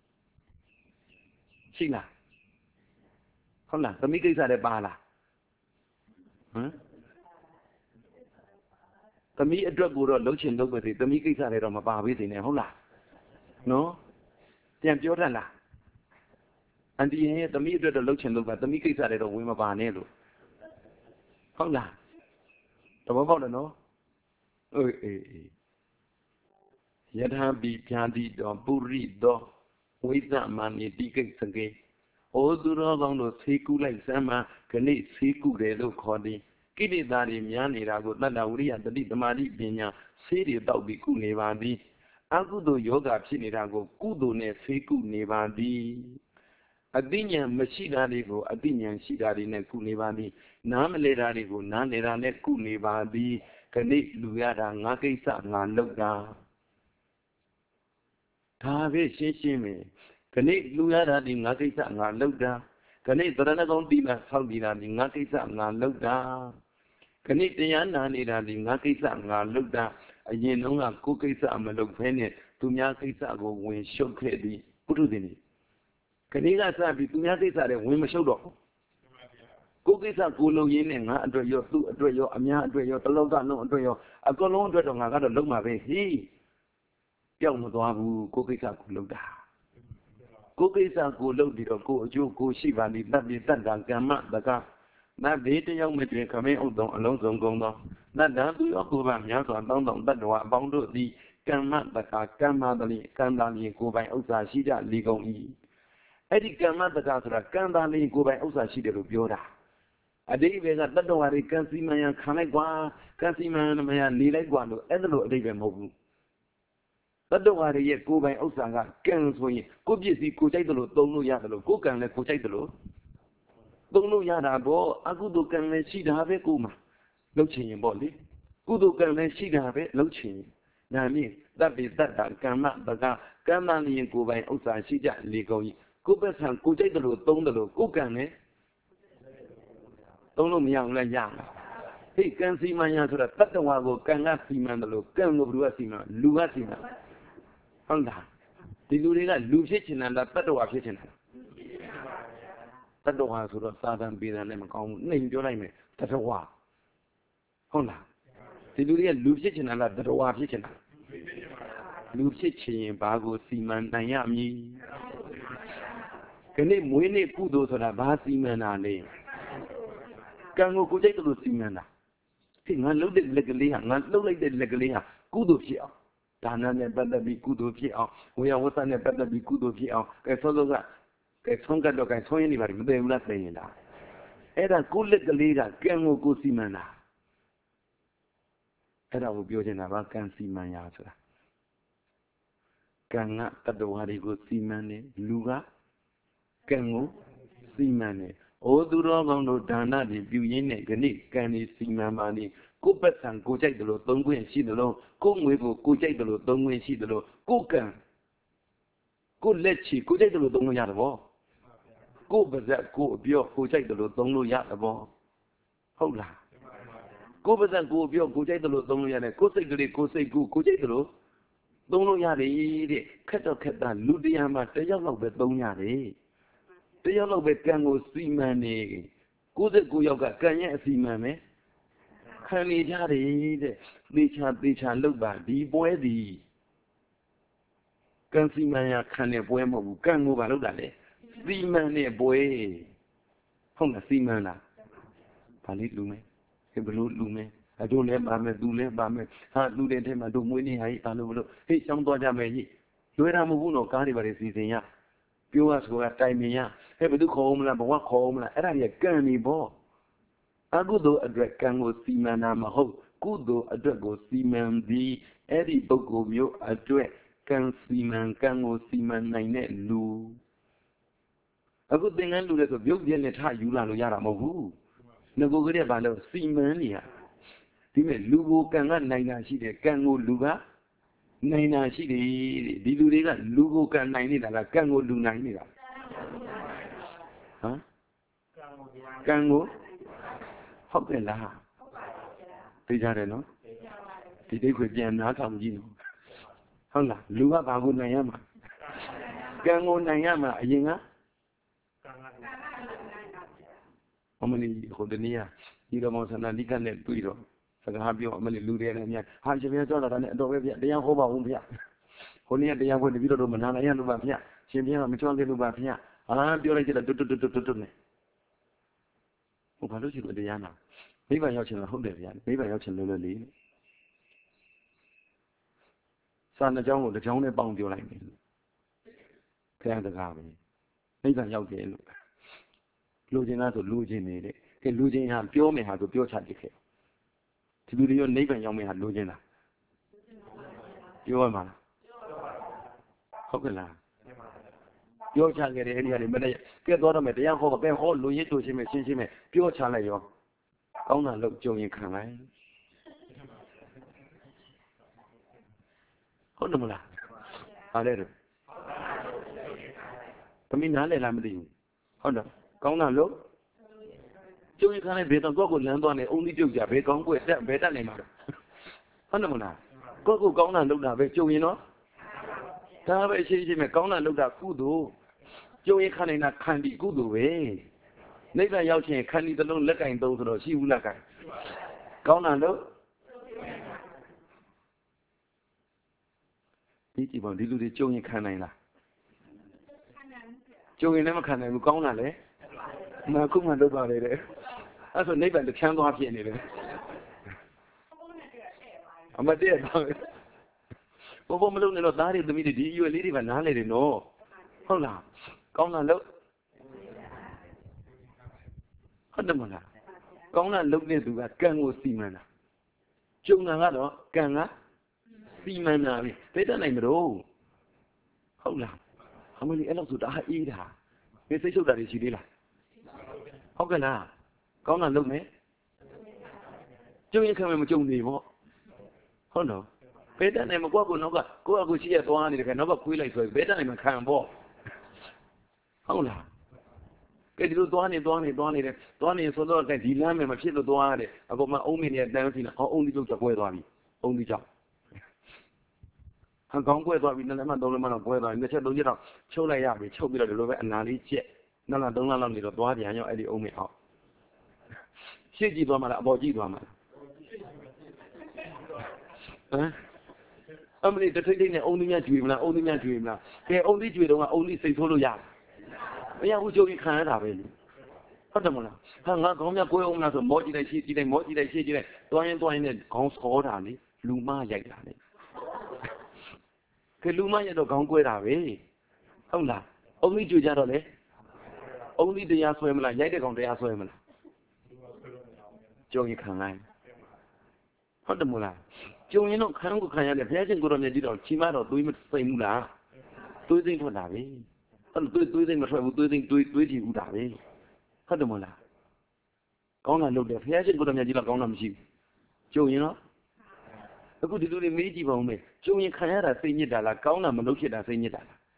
ရှိလားဟုတ်လားသမီးကိစ္စလည်းပါလားဟမ်သမီးအတွက်ကိုတော့လှုပ်ချင်လှုပ်ပါစေသမီးကိစ္စလည်းတော့မပါပေးစေနဲ့ဟုတ်လားနော်ပြန်ပြောတတ်လားအန်တီရဲ့သမီးအတွက်တော့လှုပ်ချင်လှုပ်ပါသမီးကိစ္စလည်းတော့ဝင်မပါနဲ့လို့ဟုတ်လားတဘောပေါက်တယ်နော်အေးအေးအေးယထာပိဖြာတိတောပုရိတောဝိသမဏိတိကိစ္စကေဩသူတော်ကောင်းတို့ဆေးကုလိုက်စမ်းမှာခဏိဆေးကုတယ်လို့ခေါ်တယ်ကိလေသာတွေများနေတာကိုတတ္တဝိရိယတတိသမာဓိပညာဆေးတွေတောက်ပြီးကုနေပါသည်အကုသိုလ်ယောဂဖြစ်နေတာကိုကုသိုလ်နဲ့ဆေးကုနေပါသည်အသိဉာဏ်မရှိတာတွေကိုအသိဉာဏ်ရှိတာတွေနဲ့ကုနေပါသည်နားမလဲတာတွေကိုနားနေတာနဲ့ကုနေပါသည်ခဏိလူရတာငါကိစ္စငါလုပ်တာဒါပဲရှင်းရှင်းပဲခဏိလူရတာဒီငါကိစ္စငါလုပ်တာခဏိသရဏဂုံတိလာဆောက်တည်တာဒီငါကိစ္စငါလုပ်တာခဏိတရားနာနေတာဒီငါကိစ္စငါလုပ်တာအရင်တုန်းကကိုယ်ကိစ္စမလုပ်ဖဲနဲ့သူများကိစ္စကိုဝင်ရှုပ်ခဲ့သည်ပုထုဇဉ်တွေခဏိကစပြီးသူများကိစ္စတွေဝင်မရှုပ်တော့ကိုယ်ကိစ္စကိုလုပ်ရင်းနဲ့ငါအတွက်ရောသူ့အတွက်ရောအများအတွက်ရောတလောကလုံးအတွက်ရောအကုန်လုံးအတွက်တော့ငါကတော့လုံးမှာပဲဟိပြောင်းမသွားဘူးကိုယ်ကိစ္စကိုလုပ်တာကိုယ်ကိစ္စကိုလုပ်ပြီးတော့ကိုယ်အကျိုးကိုရှိပါလိမ့်တတ်ပြီးတတ်တာကမ္မတကနတ်ဘေးတယောက်မတွင်ခမင်းဥဒ္ဒံအလုံးစုံကုန်သောနတ်တံသူရောကိုယ်ပါများစွာတောင်းတောင်းတတ်တော်အပေါင်းတို့သည်ကမ္မတကကမ္မတလိကံတာလျင်ကိုယ်ပိုင်ဥစ္စာရှိကြလေကုန်၏အဲ့ဒီကမ္မတကဆိုတာကံတာလျင်ကိုယ်ပိုင်ဥစ္စာရှိတယ်လို့ပြောတာအတိပ္ပယ်ကတတ္တဝါတွေကံစီမံရခံလိုက်ကွာကံစီမံမရနေလိုက်ကွာလို့အဲ့ဒါလိုအတိပ္ပယ်မဟုတ်ဘူးတတ္တဝါတွေရဲ့ကိုယ်ပိုင်ဥစ္စာကကံဆိုရင်ကိုယ်ပစ္စည်းကိုကြိုက်တယ်လို့သုံးလို့ရတယ်လို့ကိုယ်ကံလည်းကိုကြိုက်တယ်လို့သုံးလို့ရတာပေါ့အကုသိုလ်ကံလည်းရှိတာပဲကိုယ်မှာလှုပ်ချင်ရင်ပေါ့လေကုသိုလ်ကံလည်းရှိတာပဲလှုပ်ချင်ရင်ဒါမြင်တတ်ပြီးတတ်တာကမ္မတကကမ္မလျင်ကိုယ်ပိုင်ဥစ္စာရှိကြလေကုန်ကြီးကိုယ်ပစ္စံကိုကြိုက်တယ်လို့သုံးတယ်လို့ကိုယ်ကံလည်းသုံးလို့မရဘူးလားရမှာဟိကံစီမံရဆိုတာတတ္တဝါကိုကံကစီမံတယ်လို့ကံကိုဘယ်သူကစီမံလူကစီမံဟုတ်လားဒီလူတွေကလူဖြစ်ချင်တာလားတတ္တဝါဖြစ်ချင်တာတတ္တဝါဆိုတော့သာသံပေတာနဲ့မကောင်းဘူးနှိမ်ပြောလိုက်မယ်တတ္တဝါဟုတ်လားဒီလူတွေကလူဖြစ်ချင်တာလားတတ္တဝါဖြစ်ချင်တာလူဖြစ်ချင်ရင်ဘာကိုစီမံနိုင်ရမည်ခဏမွေးနေ့ကုသိုလ်ဆိုတာဘာစီမံတာလဲကံကိုကိုကြိုက်တယ်လို့စီမံတာဒီငါလှုပ်တဲ့လက်ကလေးဟာငါလှုပ်လိုက်တဲ့လက်ကလေးဟာကုသိုလ်ဖြစ်အောင်ဒါနနဲ့ပတ်သက်ပြီးကုသိုလ်ဖြစ်အောင်ဝေယဝတ္တနဲ့ပတ်သက်ပြီးကုသိုလ်ဖြစ်အောင်ကဲဆောလောကကဲဆုံးကတော့ကဲဆုံးရင်ဒီပါမသိဘူးလားသိရင်လားအဲ့ဒါကိုလက်ကလေးကကံကိုကိုစီမံတာအဲ့ဒါကိုပြောချင်တာကကံစီမံရာဆိုတာကံကတတ္တဝါတွေကိုစီမံတယ်လူကကံကိုစီမံတယ်ဩသူတော်ကောင်းတို့ဒါနတွေပြုရင်းနဲ့ခဏိကံတွေစီမံပါနေကိုယ်ပတ်စံကိုကြိုက်တယ်လို့သုံးခွင့်ရှိတယ်လို့ကိုယ်ငွေကိုကိုကြိုက်တယ်လို့သုံးခွင့်ရှိတယ်လို့ကိုယ်ကံကိုယ်လက်ချီကိုကြိုက်တယ်လို့သုံးလို့ရတယ်ဗောကိုယ်ပါဇက်ကိုယ်အပြောကိုကြိုက်တယ်လို့သုံးလို့ရတယ်ဗောဟုတ်လားကိုယ်ပါဇက်ကိုယ်အပြောကိုကြိုက်တယ်လို့သုံးလို့ရတယ်ကိုယ်စိတ်ကလေးကိုယ်စိတ်ကိုကိုကြိုက်တယ်လို့သုံးလို့ရတယ်တဲ့ခက်တော့ခက်တာလူတရားမှာတယောက်လောက်ပဲသုံးရတယ်တယောက်လောက်ပဲကံကိုစီမံနေကိုယ်စိတ်ကိုယောက်ကကံရဲ့အစီမံပဲခံနေကြတယ်တဲ့သေချာသေချာလုပ်ပါဒီပွဲသည်ကံစီမံရခံတဲ့ပွဲမဟုတ်ဘူးကံကိုဘာလုပ်တာလဲစီမံတဲ့ပွဲဟုတ်လားစီမံလားဘဘာလေးလူမယ်ဟဲ့ဘလို့လူမယ်အတို့လည်းပါမယ်သူလည်းပါမယ်ဟာလူတဲ့ထဲမှာတို့မွေးနေဟာကြီးဘာလို့ဘလို့ဟေ့ရှောင်းသွားကြမယ်ကြီးလွယ်တာမဟုတ်ဘူးတော့ကားတွေပါလေစီစဉ်ရပြောရဆိုတာတိုင်ပင်ရဟဲ့ဘသူခေါ်အောင်မလားဘဝခေါ်အောင်မလားအဲ့ဒါကြီးကံနေပေါ့အကုသိုလ်အတွက်ကံကိုစီမံတာမဟုတ်ကုသိုလ်အတွက်ကိုစီမံပြီးအဲ့ဒီပုဂ္ဂိုလ်မျိုးအတွက်ကံစီမံကံကိုစီမံနိုင်တဲ့လူအခုသင်္ကန်းလူတဲ့ဆိုပြုတ်ပြင်းနဲ့ထယူလာလို့ရတာမဟုတ်ဘူးငကိုကလေးကဘာလို့စီမံနေရဒီမဲ့လူကိုကံကနိုင်တာရှိတယ်ကံကိုလူကနိုင်တာရှိတယ်ဒီလူတွေကလူကိုကံနိုင်နေတာလားကံကိုလူနိုင်နေတာဟမ်ကံကိုဟုတ်တယ်လားသိကြတယ်နော်ဒီတိတ်ကိုပြန်နားထောင်ကြည့်နော်ဟုတ်လားလူကဘာကိုနိုင်ရမှာကံကိုနိုင်ရမှာအရင်ကအမလီဟိုတနေ့ဒီတော်မောဆန္ဒလိကနဲ့တွေ့တော့စကားပြောအမလီလူတွေလည်းများဟာရှင်ပြကြောက်လာတာနဲ့အတော်ပဲဗျတရားဟောပါဦးဗျဟိုနေ့ကတရားဟောတပည့်တော်တို့မနာနိုင်ရလို့ပါဗျရှင်ပြကမကြောက်သေးလို့ပါဗျဟာပြောလိုက်ကြတယ်တွတ်တွတ်တွတ်တွတ်တွတ်နဲ့ဟိုဘာလို့ရှိလို့တရားနာမိဘရောက်ချင်တာဟုတ်တယ်ဗျမိဘရောက်ချင်လို့လည်းလေစာနှစ်ကြောင်းကိုတစ်ကြောင်းနဲ့ပေါင်းပြောလိုက်မယ်ခရတကားပဲမိဘရောက်တယ်လို့လူချင်းလားဆိုလူချင်းနေတဲ့ကဲလူချင်းဟာပြောမယ်ဟာဆိုပြောချတိခဲ့ဒီလူတွေရောနိဗ္ဗာန်ရောက်မယ်ဟာလူချင်းလားပြောရမှာလားဟုတ်ကဲ့လားပြောချခဲ့တယ်အဲ့ဒီကနေမနေ့ကဲတော့တော့မယ်တရားဟောပဲဟောလူရစ်တို့ချင်းပဲရှင်းရှင်းပဲပြောချလိုက်ရောကောင်းတာလို့ကြုံရင်ခံလိုက်ဟုတ်တယ်မလားအားလဲတော့သမီးနားလည်လားမသိဘူးဟုတ်တယ်ကောင်းတာလို့ကျုံရင်ခံလိုက်ဘယ်တော့ကိုယ့်ကိုလမ်းသွားနေအုံဒီပြုတ်ကြဘယ်ကောင်းကွယ်တက်ဘယ်တက်နေမှာတော့ဟုတ်တယ်မလားကိုယ့်ကိုကောင်းတာလုပ်တာပဲကျုံရင်တော့ဒါပဲရှိရှိမဲ့ကောင်းတာလုပ်တာကုသိုလ်ကျုံရင်ခံနေတာခံပြီးကုသိုလ်ပဲနိဗ္ဗာန်ရောက်ခြင်းခံဒီတလုံးလက်ကင်သုံးဆိုတော့ရှိဘူးလက်ကင်ကောင်းတာလို့ဒီကြည့်ပါဒီလူတွေကျုံရင်ခံနိုင်လားကျုံရင်လည်းမခံနိုင်ဘူးကောင်းတာလေမခုမှလုပ်ပါလေတဲ့အဲ့ဆိုနိဗ္ဗာန်တချမ်းသွားဖြစ်နေတယ်အမတည့်တော့ဘဘမလုံးနဲ့တော့သားတွေသမီးတွေဒီအရွယ်လေးတွေကနားလေတယ်နော်ဟုတ်လားကောင်းတာလို့ဟုတ်တယ်မလားကောင်းတာလုပ်တဲ့သူကကံကိုစီမံတာကျုံတာကတော့ကံကစီမံတာပဲသိတတ်နိုင်မလို့ဟုတ်လားအမလီအဲ့လောက်ဆိုတာအေးတာမင်းစိတ်ချုပ်တာတွေရှိသေးလားဟုတ်ကဲ့လားကောင်းတာလုပ်မယ်ကျုံရင်ခံမယ်မကျုံနေပေါ့ဟုတ်တော့ဘယ်တတ်နိုင်မကွက်ကိုနောက်ကကိုယ့်အကူရှိရသွားနေတယ်ခင်နောက်ကခွေးလိုက်ဆိုဘယ်တတ်နိုင်မခံပေါ့ဟုတ်လားကဲဒီလိုသွားနေသွားနေသွားနေတယ်သွားနေဆိုတော့ဒီလမ်းမယ်မဖြစ်လို့သွားရတယ်အပေါ်မှာအုံးမင်းနဲ့တန်းစီနေအော်အုံးဒီကျုပ်ကွဲသွားပြီအုံးဒီကြောင့်ဟန်ကောင်းကွဲသွားပြီနှစ်လက်မှသုံးလက်မှတော့ကွဲသွားပြီနှစ်ချက်သုံးချက်တော့ချုပ်လိုက်ရပြီချုပ်ပြီးတော့ဒီလိုပဲအနာလေးကျက်နှစ်လသုံးလလောက်နေတော့သွားပြန်ရောက်အဲ့ဒီအုံးမင်းအောင်ရှေ့ကြည့်သွားမှလားအပေါ်ကြည့်သွားမှလားဟမ်အမလေးတထိတ်ထိတ်နဲ့အုံးသီးများကျွေမလားအုံးသီးများကျွေမလားကဲအုံးသီးကျွေတော့ကအုံးသီးစိတ်ဆိုးလို့ရမရဘူးကြုံရင်ခံရတာပဲလေဟုတ်တယ်မလားဟာငါခေါင်းများကိုယ်အောင်လားဆိုမောကြည့်လိုက်ရှေ့ကြည့်လိုက်မောကြည့်လိုက်ရှေ့ကြည့်လိုက်တွိုင်းရင်တွိုင်းနဲ့ခေါင်းစောတာလေလူမရိုက်တာလေကဲလူမရိုက်တော့ခေါင်းကွဲတာပဲဟုတ်လားအုံးသီးကျွေကြတော့လေအုံးသီးတရားဆွဲမလားရိုက်တဲ့ကောင်တရားဆွဲမလားကြုံရင်ခံလိုက်ဟုတ်တယ်မလားကျုံရင်တော့ခံကိုခံရတယ်ဘုရားရှင်ကိုရောမြတ်ကြီးတော့ချီမတော့တွေးမစိမ့်ဘူးလားတွေးစိမ့်ထွက်တာပဲအဲ့လိုတွေးတွေးစိမ့်မထွက်ဘူးတွေးစိမ့်တွေးတွေးကြည့်ဦးတာပဲဟုတ်တယ်မလားကောင်းတာလုပ်တယ်ဘုရားရှင်ကိုရောမြတ်ကြီးတော့ကောင်းတာမရှိဘူးကျုံရင်တော့အခုဒီလိုလေးမေးကြည့်ပါဦးမယ်ကျုံရင်ခံရတာစိတ်ညစ်တာလားကောင်းတာမလုပ်ဖြစ်တာစိတ်ညစ်တာလား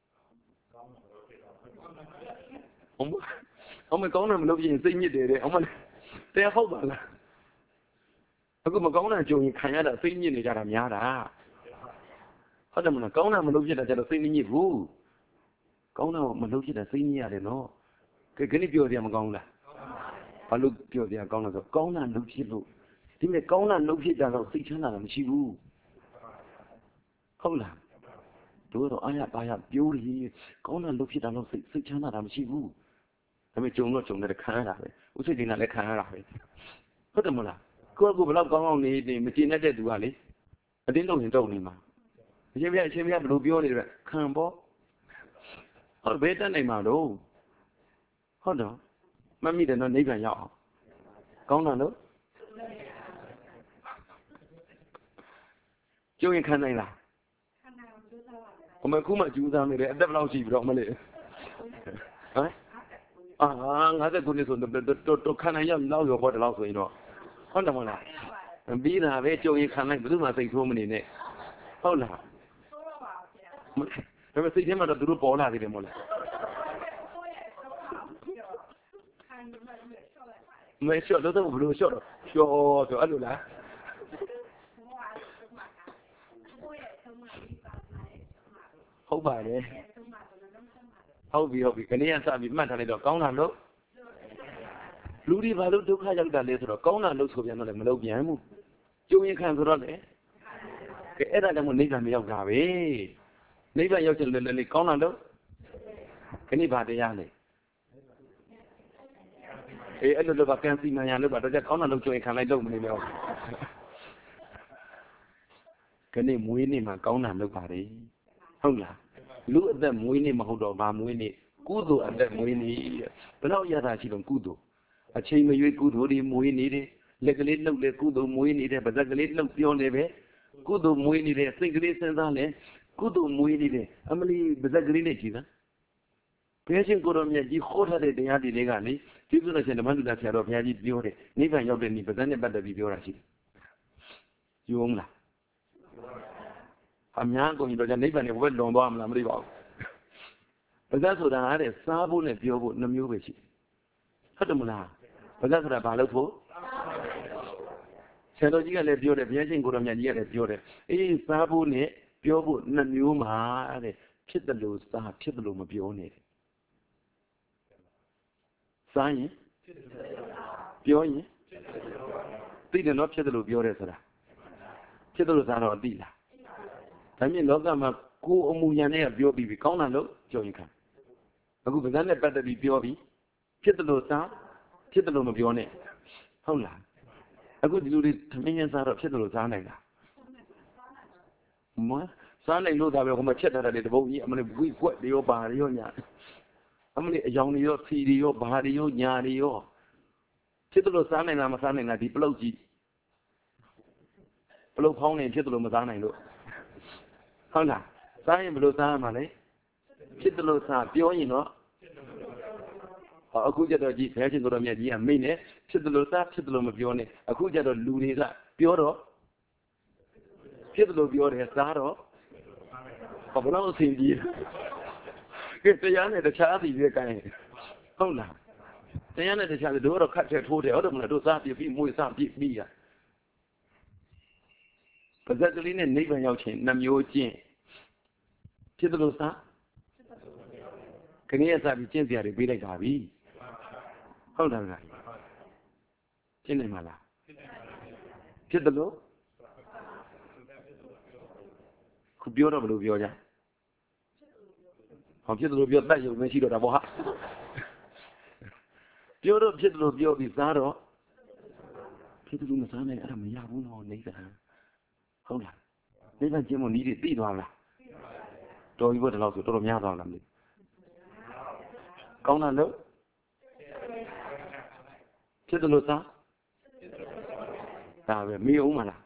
အမအမကောင်းတာမလုပ်ဖြစ်ရင်စိတ်ညစ်တယ်တဲ့အမတရားဟုတ်ပါလားအခုမကောင်းတာကြုံရင်ခံရတာစိတ်ညစ်နေကြတာများတာဟုတ်တယ်မလားကောင်းတာမလုပ်ဖြစ်တာကျတော့စိတ်မညစ်ဘူးကောင်းတာမလုပ်ဖြစ်တာစိတ်ညစ်ရတယ်နော်ကဲခဏပြောပြမကောင်းလားဘာလို့ပြောပြကောင်းလဲဆိုကောင်းတာလုပ်ဖြစ်လို့ဒီမဲ့ကောင်းတာလုပ်ဖြစ်တာတော့စိတ်ချမ်းသာတာမရှိဘူးဟုတ်လားတို့တော့အားရပါရပြိုးရီကောင်းတာလုပ်ဖြစ်တာတော့စိတ်စိတ်ချမ်းသာတာမရှိဘူးဒါပေမဲ့ကြုံတော့ကြုံတယ်ခံရတာပဲဥစိတ်တင်တာလည်းခံရတာပဲဟုတ်တယ်မလားကိုယ့်ကိုယ်ဘယ်လောက်ကောင်းကောင်းနေနေမကျေနပ်တဲ့သူကလေအတင်းလုံးရင်တုံနေမှာအရှင်ဘုရားအရှင်ဘုရားဘယ်လိုပြောနေတယ်ခံပေါ့ဟုတ်ဘယ်တက်နိုင်မှာတော့ဟုတ်တော့မမိတယ်နော်နိဗ္ဗာန်ရောက်အောင်ကောင်းတာလို့ကျုံရင်ခံနိုင်လားခံနိုင်အောင်ကြိုးစားပါဘယ်ခုမှကြိုးစားနေတယ်အသက်ဘယ်လောက်ရှိပြီတော့မလဲဟမ်အာငါးခုနှစ်ဆိုတော့ခံနိုင်ရောက်လောက်ရောပေါ့တလောက်ဆိုရင်တော့ဟုတ်တယ်မဟုတ်လားပြီးတာပဲကြုံရင်ခံနိုင်ဘယ်သူမှစိတ်ဆိုးမနေနဲ့ဟုတ်လားဆိုးတော့ပါဗျာဒါပေမဲ့စိတ်ထဲမှာတော့သူတို့ပေါ်လာသေးတယ်မဟုတ်လား没笑，都都不露笑了，笑就安住啦。好吧嘞，好比好比，跟你讲啥比，慢下来了，讲难了。路里把路都开着干嘞，是了，讲难了，出边那嘞没路边么？就一看出来嘞，给二大家么那边没有干呗，那边要是来来来讲难了，跟你把这样嘞。အေးအဲ့လိုတော့ကန်စီမန်ရလို့ပါတော့ကောင်းတာလို့ကြွရင်ခံလိုက်တော့မနေတော့ခဏမွေးနေ့မှာကောင်းတာလုပ်ပါလေဟုတ်လားလူအသက်မွေးနေ့မဟုတ်တော့ဗာမွေးနေ့ကုသိုလ်အသက်မွေးနေ့ဘယ်တော့ရတာရှိတော့ကုသိုလ်အချိန်မရွေးကုသိုလ်တွေမွေးနေတယ်လက်ကလေးလှုပ်လေကုသိုလ်မွေးနေတယ်ပါးစပ်ကလေးလှုပ်ပြောနေပဲကုသိုလ်မွေးနေတယ်စိတ်ကလေးစဉ်းစားလေကုသိုလ်မွေးနေတယ်အမလီပါးစပ်ကလေးနဲ့ကြည်သားဘုရားရှင်ကိုရောမြတ်ကြီးခေါ်ထားတဲ့တရားတွေတွေကလေကျေးဇူးတော်ရှင်ဓမ္မလူသားဆရာတော်ဘုရားကြီးပြောတယ်နိဗ္ဗာန်ရောက်တဲ့နေ့ပဇက်နဲ့ပတ်သက်ပြီးပြောတာရှိတယ်ယူအောင်လားအများကုန်တော့じゃနိဗ္ဗာန်နဲ့ဘယ်လွန်သွားမလားမသိပါဘူးပဇက်ဆိုတာအားတဲ့စားဖို့နဲ့ပြောဖို့နှမျိုးပဲရှိဟုတ်တယ်မလားပဇက်ဆိုတာဘာလို့ဖို့ဆရာတော်ကြီးကလည်းပြောတယ်ဘုရားရှင်ကိုရောမြတ်ကြီးကလည်းပြောတယ်အေးစားဖို့နဲ့ပြောဖို့နှမျိုးမှာတဲ့ဖြစ်တယ်လို့စားဖြစ်တယ်လို့မပြောနဲ့စားရင်ပြောရင်သိတယ်နော်ဖြစ်တယ်လို့ပြောတယ်ဆိုတာဖြစ်တယ်လို့စားတော့သိလားဒါမြင်လောကမှာကိုယ်အမူအရာနဲ့ပြောပြီးပြီကောင်းတာလို့ကြော်ရင်ခံအခုဗဇက်နဲ့ပတ်သက်ပြီးပြောပြီးဖြစ်တယ်လို့စားဖြစ်တယ်လို့မပြောနဲ့ဟုတ်လားအခုဒီလိုတွေသမင်းရစားတော့ဖြစ်တယ်လို့စားနိုင်လားမစားနိုင်လို့ဒါပဲဟိုမှာချက်ထားတယ်တပုတ်ကြီးအမလေးဝိကွက်တွေရောပါတွေရောညာအမလေးအယောင်တွေရောစီတွေရောဘာတွေရောညာတွေရောဖြစ်တယ်လို့စားနိုင်လားမစားနိုင်လားဒီပလုတ်ကြီးပလုတ်ဖောင်းနေဖြစ်တယ်လို့မစားနိုင်လို့ဟုတ်လားစားရင်ဘယ်လိုစားရမှာလဲဖြစ်တယ်လို့စားပြောရင်တော့ဟောအခုကြတော့ကြီးဘယ်ချင်းတော်မြတ်ကြီးကမိတ်နဲ့ဖြစ်တယ်လို့စားဖြစ်တယ်လို့မပြောနဲ့အခုကြတော့လူတွေကပြောတော့ဖြစ်တယ်လို့ပြောတယ်စားတော့ဘာလို့အဆင်ပြေကဲတရားနဲ့တခြားစီတွေကဲဟုတ်လားတရားနဲ့တခြားတို့တော့ခတ်တဲ့ထိုးတယ်ဟုတ်တယ်မလားတို့စားပြပြီးမွေးစားပြပြီးရပါဇက်ကလေးနဲ့နိဗ္ဗာန်ရောက်ခြင်းနှမျိုးကျင့်ဖြစ်တယ်လို့စားခဏရစားပြီးကျင့်စရာတွေပေးလိုက်တာပြီဟုတ်တယ်လားကျင့်နိုင်မှာလားဖြစ်တယ်လို့ခုပြောတော့ဘယ်လိုပြောကြဟောဖြစ်တယ်လို့ပြောတတ်ရုံမရှိတော့တာပေါ့ဟာပြောတော့ဖြစ်တယ်လို့ပြောပြီးစားတော့ဖြစ်တယ်လို့မစားနိုင်အဲ့ဒါမရဘူးနော်နိဗ္ဗာန်ဟုတ်လားနိဗ္ဗာန်ကျင့်ဖို့နည်းတွေသိသွားလားတော်ပြီဘယ်တော့ဆိုတော်တော်များသွားလားမသိကောင်းတာလို့ဖြစ်တယ်လို့စားဒါပဲမေးအောင်မလား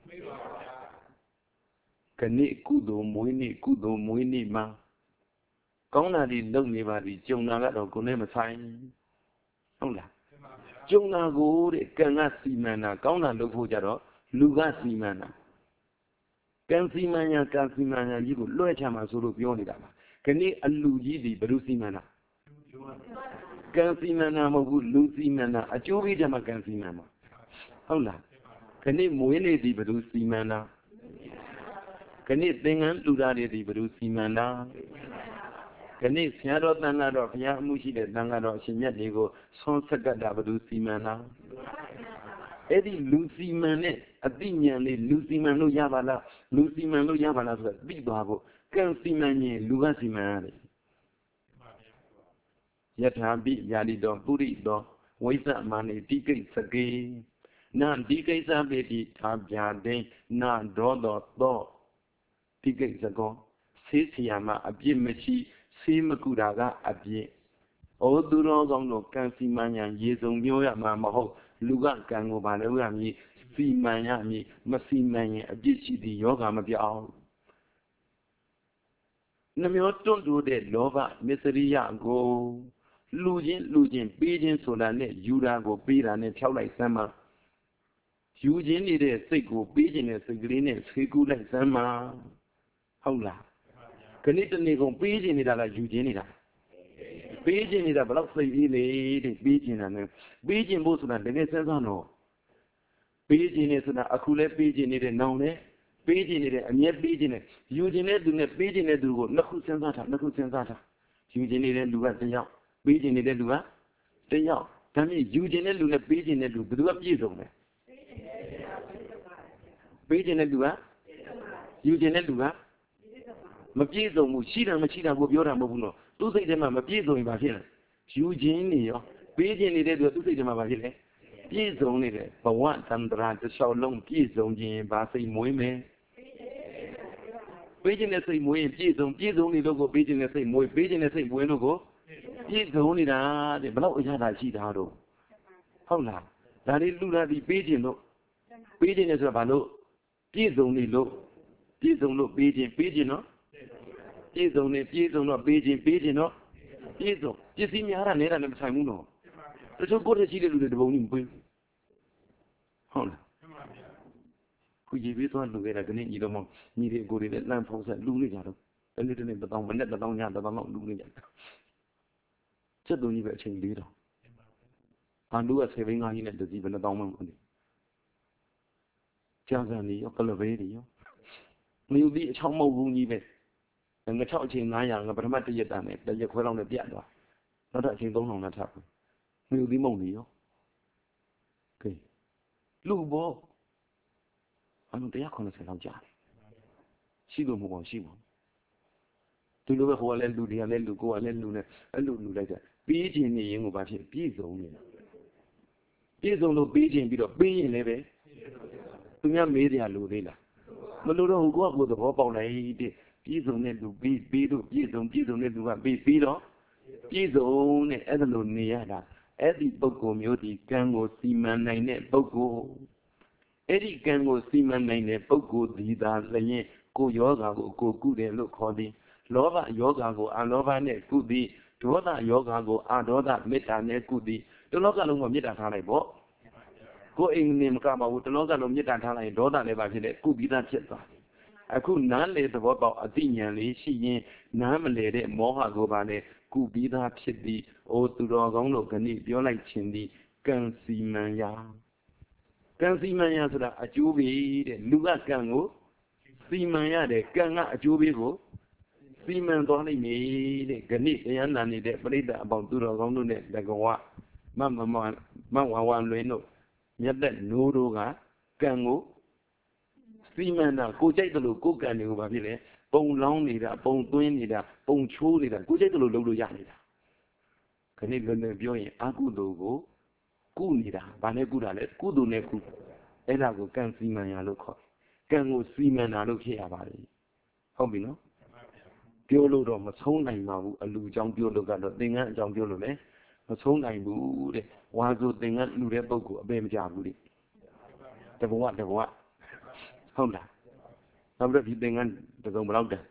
ကနေ့ကုသိုလ်မွေးနေ့ကုသိုလ်မွေးနေ့မှာကောင်းတာတွေလုပ်နေပါပြီကြုံတာကတော့ကိုယ်နဲ့မဆိုင်ဟုတ်လားကြုံတာကိုတဲ့ကံကစီမံတာကောင်းတာလုပ်ဖို့ကြတော့လူကစီမံတာကံစီမံညာကံစီမံညာကြီးကိုလွှဲချမှာဆိုလို့ပြောနေတာပါခဏအလူကြီးဒီဘယ်လိုစီမံတာကံစီမံတာမဟုတ်ဘူးလူစီမံတာအကျိုးပေးကြမှာကံစီမံမှာဟုတ်လားခဏမွေးနေ့ဒီဘယ်လိုစီမံတာခဏသင်္ကန်းလူသားတွေဒီဘယ်လိုစီမံတာခဏဆရာတော်တန်လာတော့ဘုရားအမှုရှိတဲ့တန်လာတော့အရှင်မြတ်တွေကိုဆွမ်းဆက်ကတာဘယ်လိုစီမံတာအဲ့ဒီလူစီမံနဲ့အသိဉာဏ်လေးလူစီမံလို့ရပါလားလူစီမံလို့ရပါလားဆိုတာသိသွားဖို့ကံစီမံရင်လူကစီမံရတယ် Yatabi Yadido Purido, Waisa Mani Tiki Saki, Nan Tiki Sabiti Tabiade, Nan Dodo Do, Tiki Sako, Sisiama, Abi Mechi, Simakuraga, Abi. O Durogono, Kansimania, Yezon Yoya Mamaho, Luga Kango Balami, Simaniami, Massimania, Abichi, the Yoga Mabia. Namioton do that, Lova, Miseria go. Losing, losing, beating so that net, you go beat and then tell like summer. Using it as they go beating as a green and sickle like summer. Hola. Can it go beating it like Eugene? Beating it about the beating and beating most of the lessons on no. Beating is an accurate beating it and known it. Beating it and yet beating it. Using it to net beating it to go, no good sense that, no good sense that. Using it and do at the young. Beijing in the Lua, stay out. Tell me, Eugene Luna, Beijing and do up years on it. Beijing and Lua, Eugene Lua, Mapizo, Mushida, Machina, Gobiora Mobuno, two say them, Mapizo in Bahia. Eugene, Beijing is able to say them about it. Piz only there, but one time the show long piz on the Basi Moime. Beijing is a Moy, Piz on Piz only logo, Beijing is a Moy, Beijing is a bueno go. Piz only that, the blow is a sheet out. Hola, that is Luna the Beijing look. Beijing is a balo. Piz only look. Piz only look Beijing, Beijing no. Piz only, Piz only Beijing, Beijing no. Piz on, you see me out and never time no. The so good as she did with the bone. Hola. Who give it one to get a grenade, you don't need to go to the lamp house at Lunia. A little bit of the down, but the down yard of a long Lunia. Just don't even change leader. And do a saving eye in the even a down money. Jazani, or Calaverio. Will be a chamo room even. And the child chain Naya, but a matter yet done it, that you're quite on the piano. Not that you don't know that happen. Will be money. Okay. Lubo. I don't think I can say how Jack. She don't move on, she won't. To know who I'll do the I'll go, I'll do a little later. Beijing the young about it, Piz only. Piz on the Beijing bit of being leve. To me, media Ludilla. Maludo who go up with the hop on a Piz only to be Pido, Piz on Piz only to be Pido. Piz only as a Luniada. Eddie Boko Muti can go see man nine Boko. Eddie can go see man nine Boko, the Lane, go yoga, go good and look holy. Lova yoga go, and lova ne goody. Doda yoga go, and doda meta ne goody. The local of Mita Talabo. Go in name Kama with the local of Mita Talai, Doda never did it, could be that chipper. I could not let the about a thing, she namely Moha go by could be that chitty, or to dog look and eat your like chindi, can see mania. Can see mania so that a jubi, Luga Gango, see mania, the Ganga, a jubi. Seaman only me, Ganit, and Nani, the breed about two dog on the Goa. Mamma, Mamma, one Reno. Yet that Nuruga, Gango. Seaman, go take the look, cook and you over here. Bone long leader, bone twin leader, bone true leader, go take the look, Yanida. Can it learn the viewing? Agudo, good leader, Baneguda, good neku. Elago can see man, look. Can go see man, I look here about it. How be no? Piolo must hold nine now, a Lu John Piolo got a thing at John Piolo, eh? Must hold nine boo, one good thing at Lurepo, a baby jabuli. The what, the what? Hold that. How does he think and the go out there?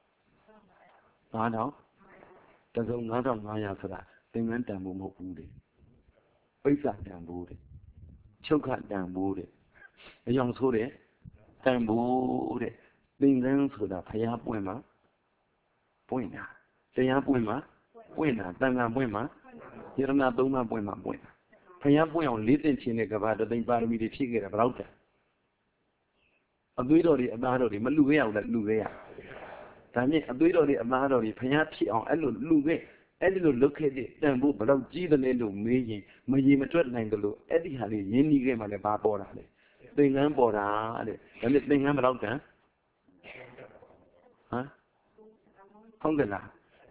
I know. The go not on my answer. Thing and damn more booty. Face that damn booty. Choke that damn booty. A young soda, damn booty. Thing then so that I have women. Buena. They are buena. Buena. Tanga buena. You're not doing a buena buena. Paya buena little chinnick about the thing by me to figure about that. A doodle about it, Maluea that Luea. Tammy, a doodle about it, Payati on Elu Luge. Eddie look at it, then move about G the Lelu, Mayi, Mayi Matred Nangalo, Eddie had a yeni game at the Barbora. Thing I'm bored, and the thing I'm about that. Huh? Hungana.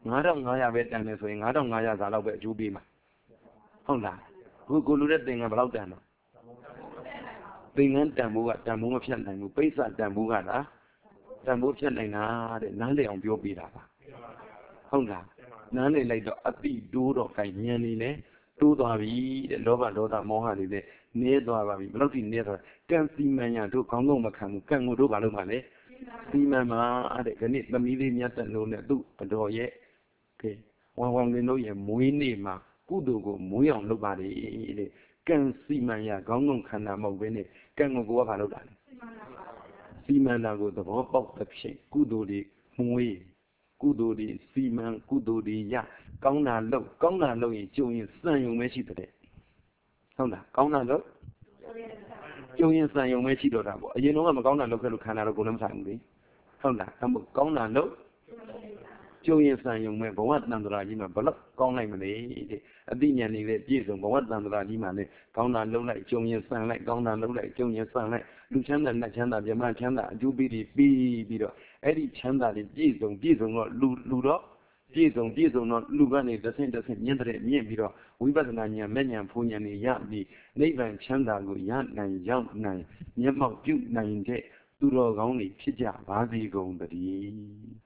ngã đâu ngã ya về tàn này rồi ngã đâu ngã ya giả lâu về chú bi mà không là cô cô lúc đấy tiền là bao tàn rồi tiền ngắn tàn bố cả tàn bố mà phiền này một पैसा tàn bố cả đã tàn bố phiền này na để ná lệ ông biểu bì đã không là ná lệ lại đó ắt đi đu đó cái nhà này nè đu đó vì để lo vào lo đó mò hà đi để nè đó vào vì bao tiền nè thôi càng xi măng nhà tôi không弄mà khám càng ngồi đó vào đâu mà đấy xi măng mà để cái này tâm lý đi nhà tận luôn nè tôi ở đó vậy cái hoàng hoàng lên nói về mũi này mà cú đồ của mũi ông lúc bà đi để càng xi măng nhà không弄khám nào màu bên này càng ngồi qua vào đâu đó xi măng là của tôi có bọc tập thể cú đồ đi mũi cú đồ đi xi măng cú đồ đi ya công nào lâu công nào lâu thì chịu những sản dụng mấy chi đấy không là công nào lâu chịu những sản dụng mấy chi đó là bộ yên nó mà công nào lâu cái lúc khán nào cũng làm sản đi không là không một công nào lâu chịu những sản dụng mấy bảo vật nằm ra gì mà bảo lắc con này mà đấy đi nhà này để chỉ dùng bảo vật nằm ra gì mà này công nào lâu lại chịu những sản lại công nào lâu lại chịu những sản lại lúc chán là lại chán là giờ mà chán là chú bị đi bị bị đó ấy đi chán là đi chỉ dùng chỉ dùng nó lu lu đó chỉ dùng chỉ dùng nó lu cái này đất sen đất sen nhân thế nhân bị đó quý bà thằng nhà mấy nhà phu nhà này ya đi lấy vàng chán là người ya này ya này nhân mạo chịu này thế tu đồ gắng nàyဖြစ်ကြပါစေကုန်တည်း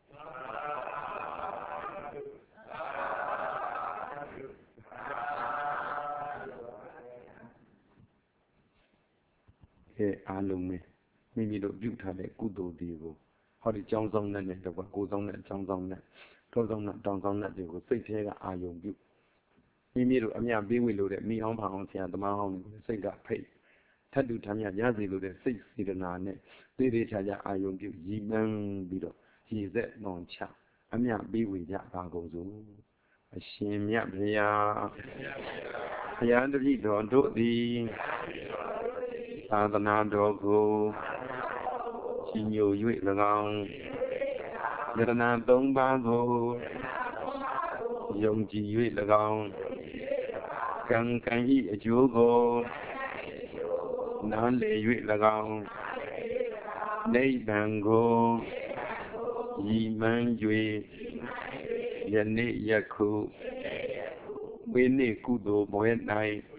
ကဲအားလုံးပဲမိမိတို့ပြုထားတဲ့ကုသိုလ်တွေကိုဟောဒီကြောင်းဆောင်တဲ့တော့ကိုယ်ဆောင်တဲ့အကြောင်းဆောင်တဲ့ထောဆောင်တဲ့တောင်းဆောင်တဲ့တွေကိုစိတ်ထဲကအာယုံပြုမိမိတို့အမြပေးဝေလို့တဲ့မိအောင်ဖအောင်ဆရာသမားဟောင်းတွေကိုစိတ်ကဖိတ်ထပ်တူထမ်းမြရစီလို့တဲ့စိတ်စေတနာနဲ့သေသေးချာချာအာယုံပြုရည်မှန်းပြီးတော့ရည်သက်နှောင်ချအမြပေးဝေကြပါကုန်စို့အရှင်မြတ်ဘုရားဘုရားတပည့်တော်တို့သည်သာသနာတော်ကိုရှင်ညို၍၎င်းယရဏသုံးပါးကိုယုံကြည်၍၎င်းကံကံ၏အကျိုးကိုနားလည်၍၎င်းနိဗ္ဗာန်ကိုရည်မှန်း၍ယနေ့ယခုဝိနည်းကုသိုလ်ဘွဲ၌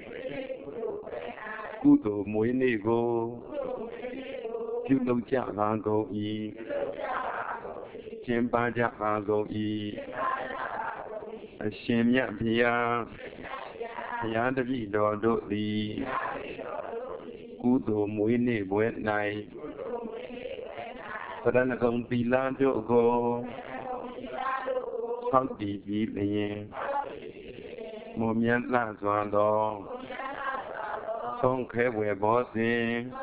ကုသိုလ်မွေးနေ့ကိုပြုလုပ်ကြပါကုန်၏ကျင့်ပါကြပါကုန်၏အရှင်မြတ်ဘုရားဘုရားတပည့်တော်တို့သည်ကုသိုလ်မွေးနေ့ပွဲ၌သရဏဂုံသီလတို့ကိုဆောက်တည်ပြီးလျင်မွန်မြတ်လှစွာသောဆုံးခဲဝယ်ဘောစဉ်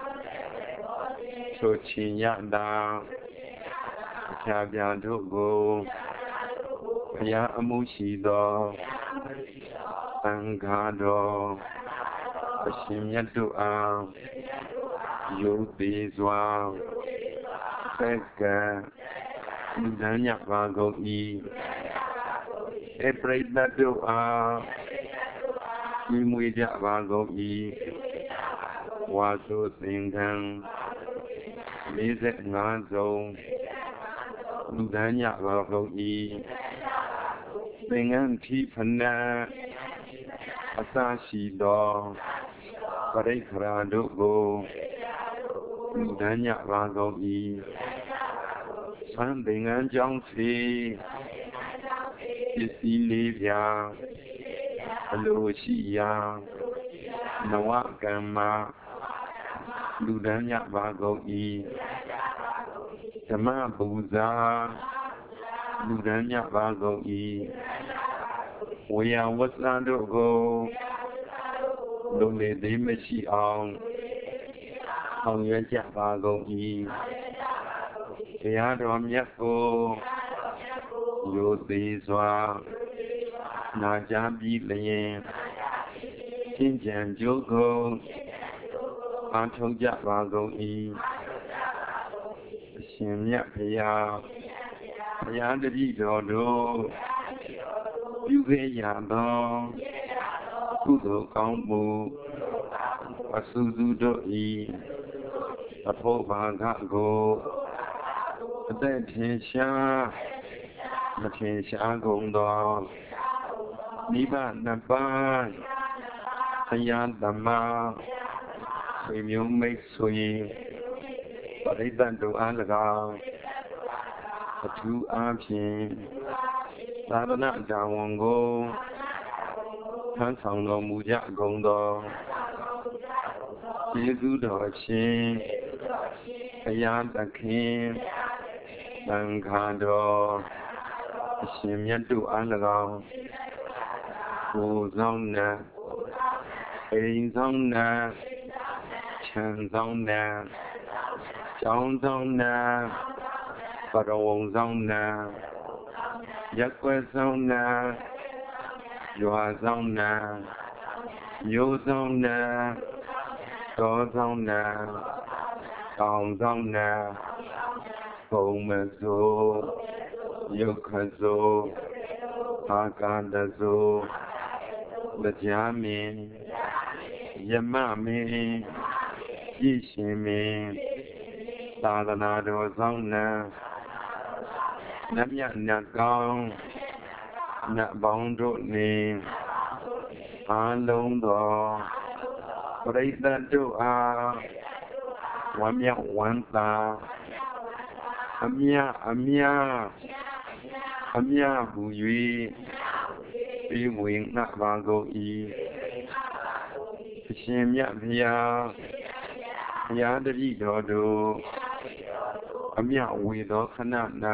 ချိုချင်ရတာအခြားပြတို့ကိုဘုရားအမှုရှိသောသံဃာတော်အရှင်မြတ်တို့အားယုတ်သေးစွာဆက်ကံလူဒန်းညပါကုန်၏အပရိသတ်တို့အားညီမွေကြပါကုန်၏ဝါဆိုသင်္ကန်းလေးสิบห้าစုံလူဒန်းညပါကုန်၏သင်္ကန်းထိဖဏအစရှိသောပရိခရာတို့ကိုလူဒန်းညပါကုန်၏သံသင်္ကန်းကြောင့်စီပစ္စည်းလေးပြာအလိုရှိရာနဝကမ္မလူဒန်းညပါကုန်၏ဓမ္မပူဇာလူဒန်းညပါကုန်၏ဝေယဝဆံတို့ကိုလုံလေသေးမရှိအောင်ဆောင်ရွက်ကြပါကုန်၏တရားတော်မြတ်ကိုယိုသေးစွာနာကြားပြီးလျင်ရှင်းကြံကြိုးကိုအားထုတ်ကြပါကုန်၏အရှင်မြတ်ဘုရားဘုရားတပည့်တော်တို့ပြုခဲ့ရသောကုသိုလ်ကောင်းမှုအဆူဆူတို့၏အဖို့ဘာကကိုအသက်ထင်ရှားမထင်ရှားကုန်သောနိဗ္ဗာန်နှစ်ပါးဆရာသမားဆွေမျိုးမိတ်ဆွေပရိသတ်တို့အား၎င်းအထူးအားဖြင့်သာသနာ့တာဝန်ကိုထမ်းဆောင်တော်မူကြကုန်သောကျေးဇူးတော်ရှင်ဘုရားသခင်သံဃာတော်အရှင်မြတ်တို့အား၎င်းကိုယ်ဆောင်နှင့်အိမ်ဆောင်နှင့်ခြံဆောင်နှင့်ကျောင်းဆောင်နှင့်ပရဝုံဆောင်နှင့်ရက်ွယ်ဆောင်နှင့်ရွာဆောင်နှင့်မြို့ဆောင်နှင့်တောဆောင်နှင့်တောင်ဆောင်နှင့်ဘုံမစိုးယုတ်ခစိုးအာကာတစိုးတရားမင်းယမမင်းကြည်ရှင်မင်းသာသနာတော်ဆောင်နှင့်နတ်မြတ်နတ်ကောင်းနတ်ပေါင်းတို့နှင့်အားလုံးသောပရိသတ်တို့အားဝမ်းမြောက်ဝမ်းသာအမြအမြအမြဟူ၍ပြီးဝင်ငှပါကုန်၏အရှင်မြတ်ဘုရားဘုရားတပည့်တော်တို့အမြဝေသောခဏ၌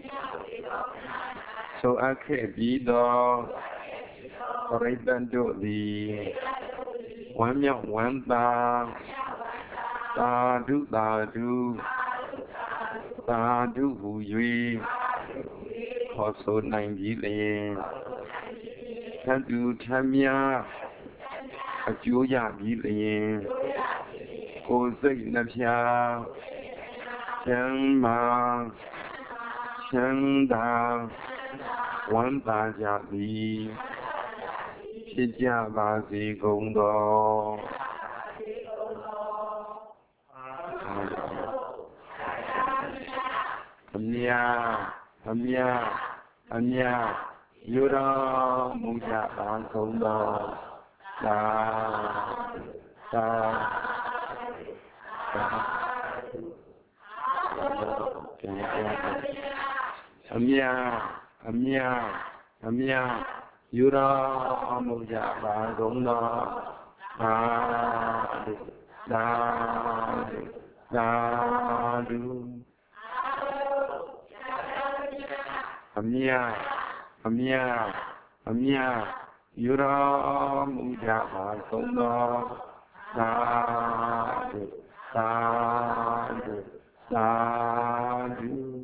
ဆိုအပ်ခဲ့ပြီးသောပရိသတ်တို့သည်ဝမ်းမြောက်ဝမ်းသာသာဓုသာဓုသာဓုဟူ၍ခေါ်ဆိုနိုင်ပြီလျင်သတ္တုထမြအကျိုးရပြီလျင်ကိုယ်စိတ်နှဖျားချမ်းသာချမ်းသာဝမ်းသာကြသည်ဖြစ်ကြပါစေကုန်သောအမြအမြအမြယူတော်မူကြပါကုန်သောသာသာသာအမြအမြအမြယူတော်မူကြပါကုန်သောသာသာသာဓုအမြအမြအမြယူတော်မူကြပါကုန်သောသာဓုသာဓုသာဓု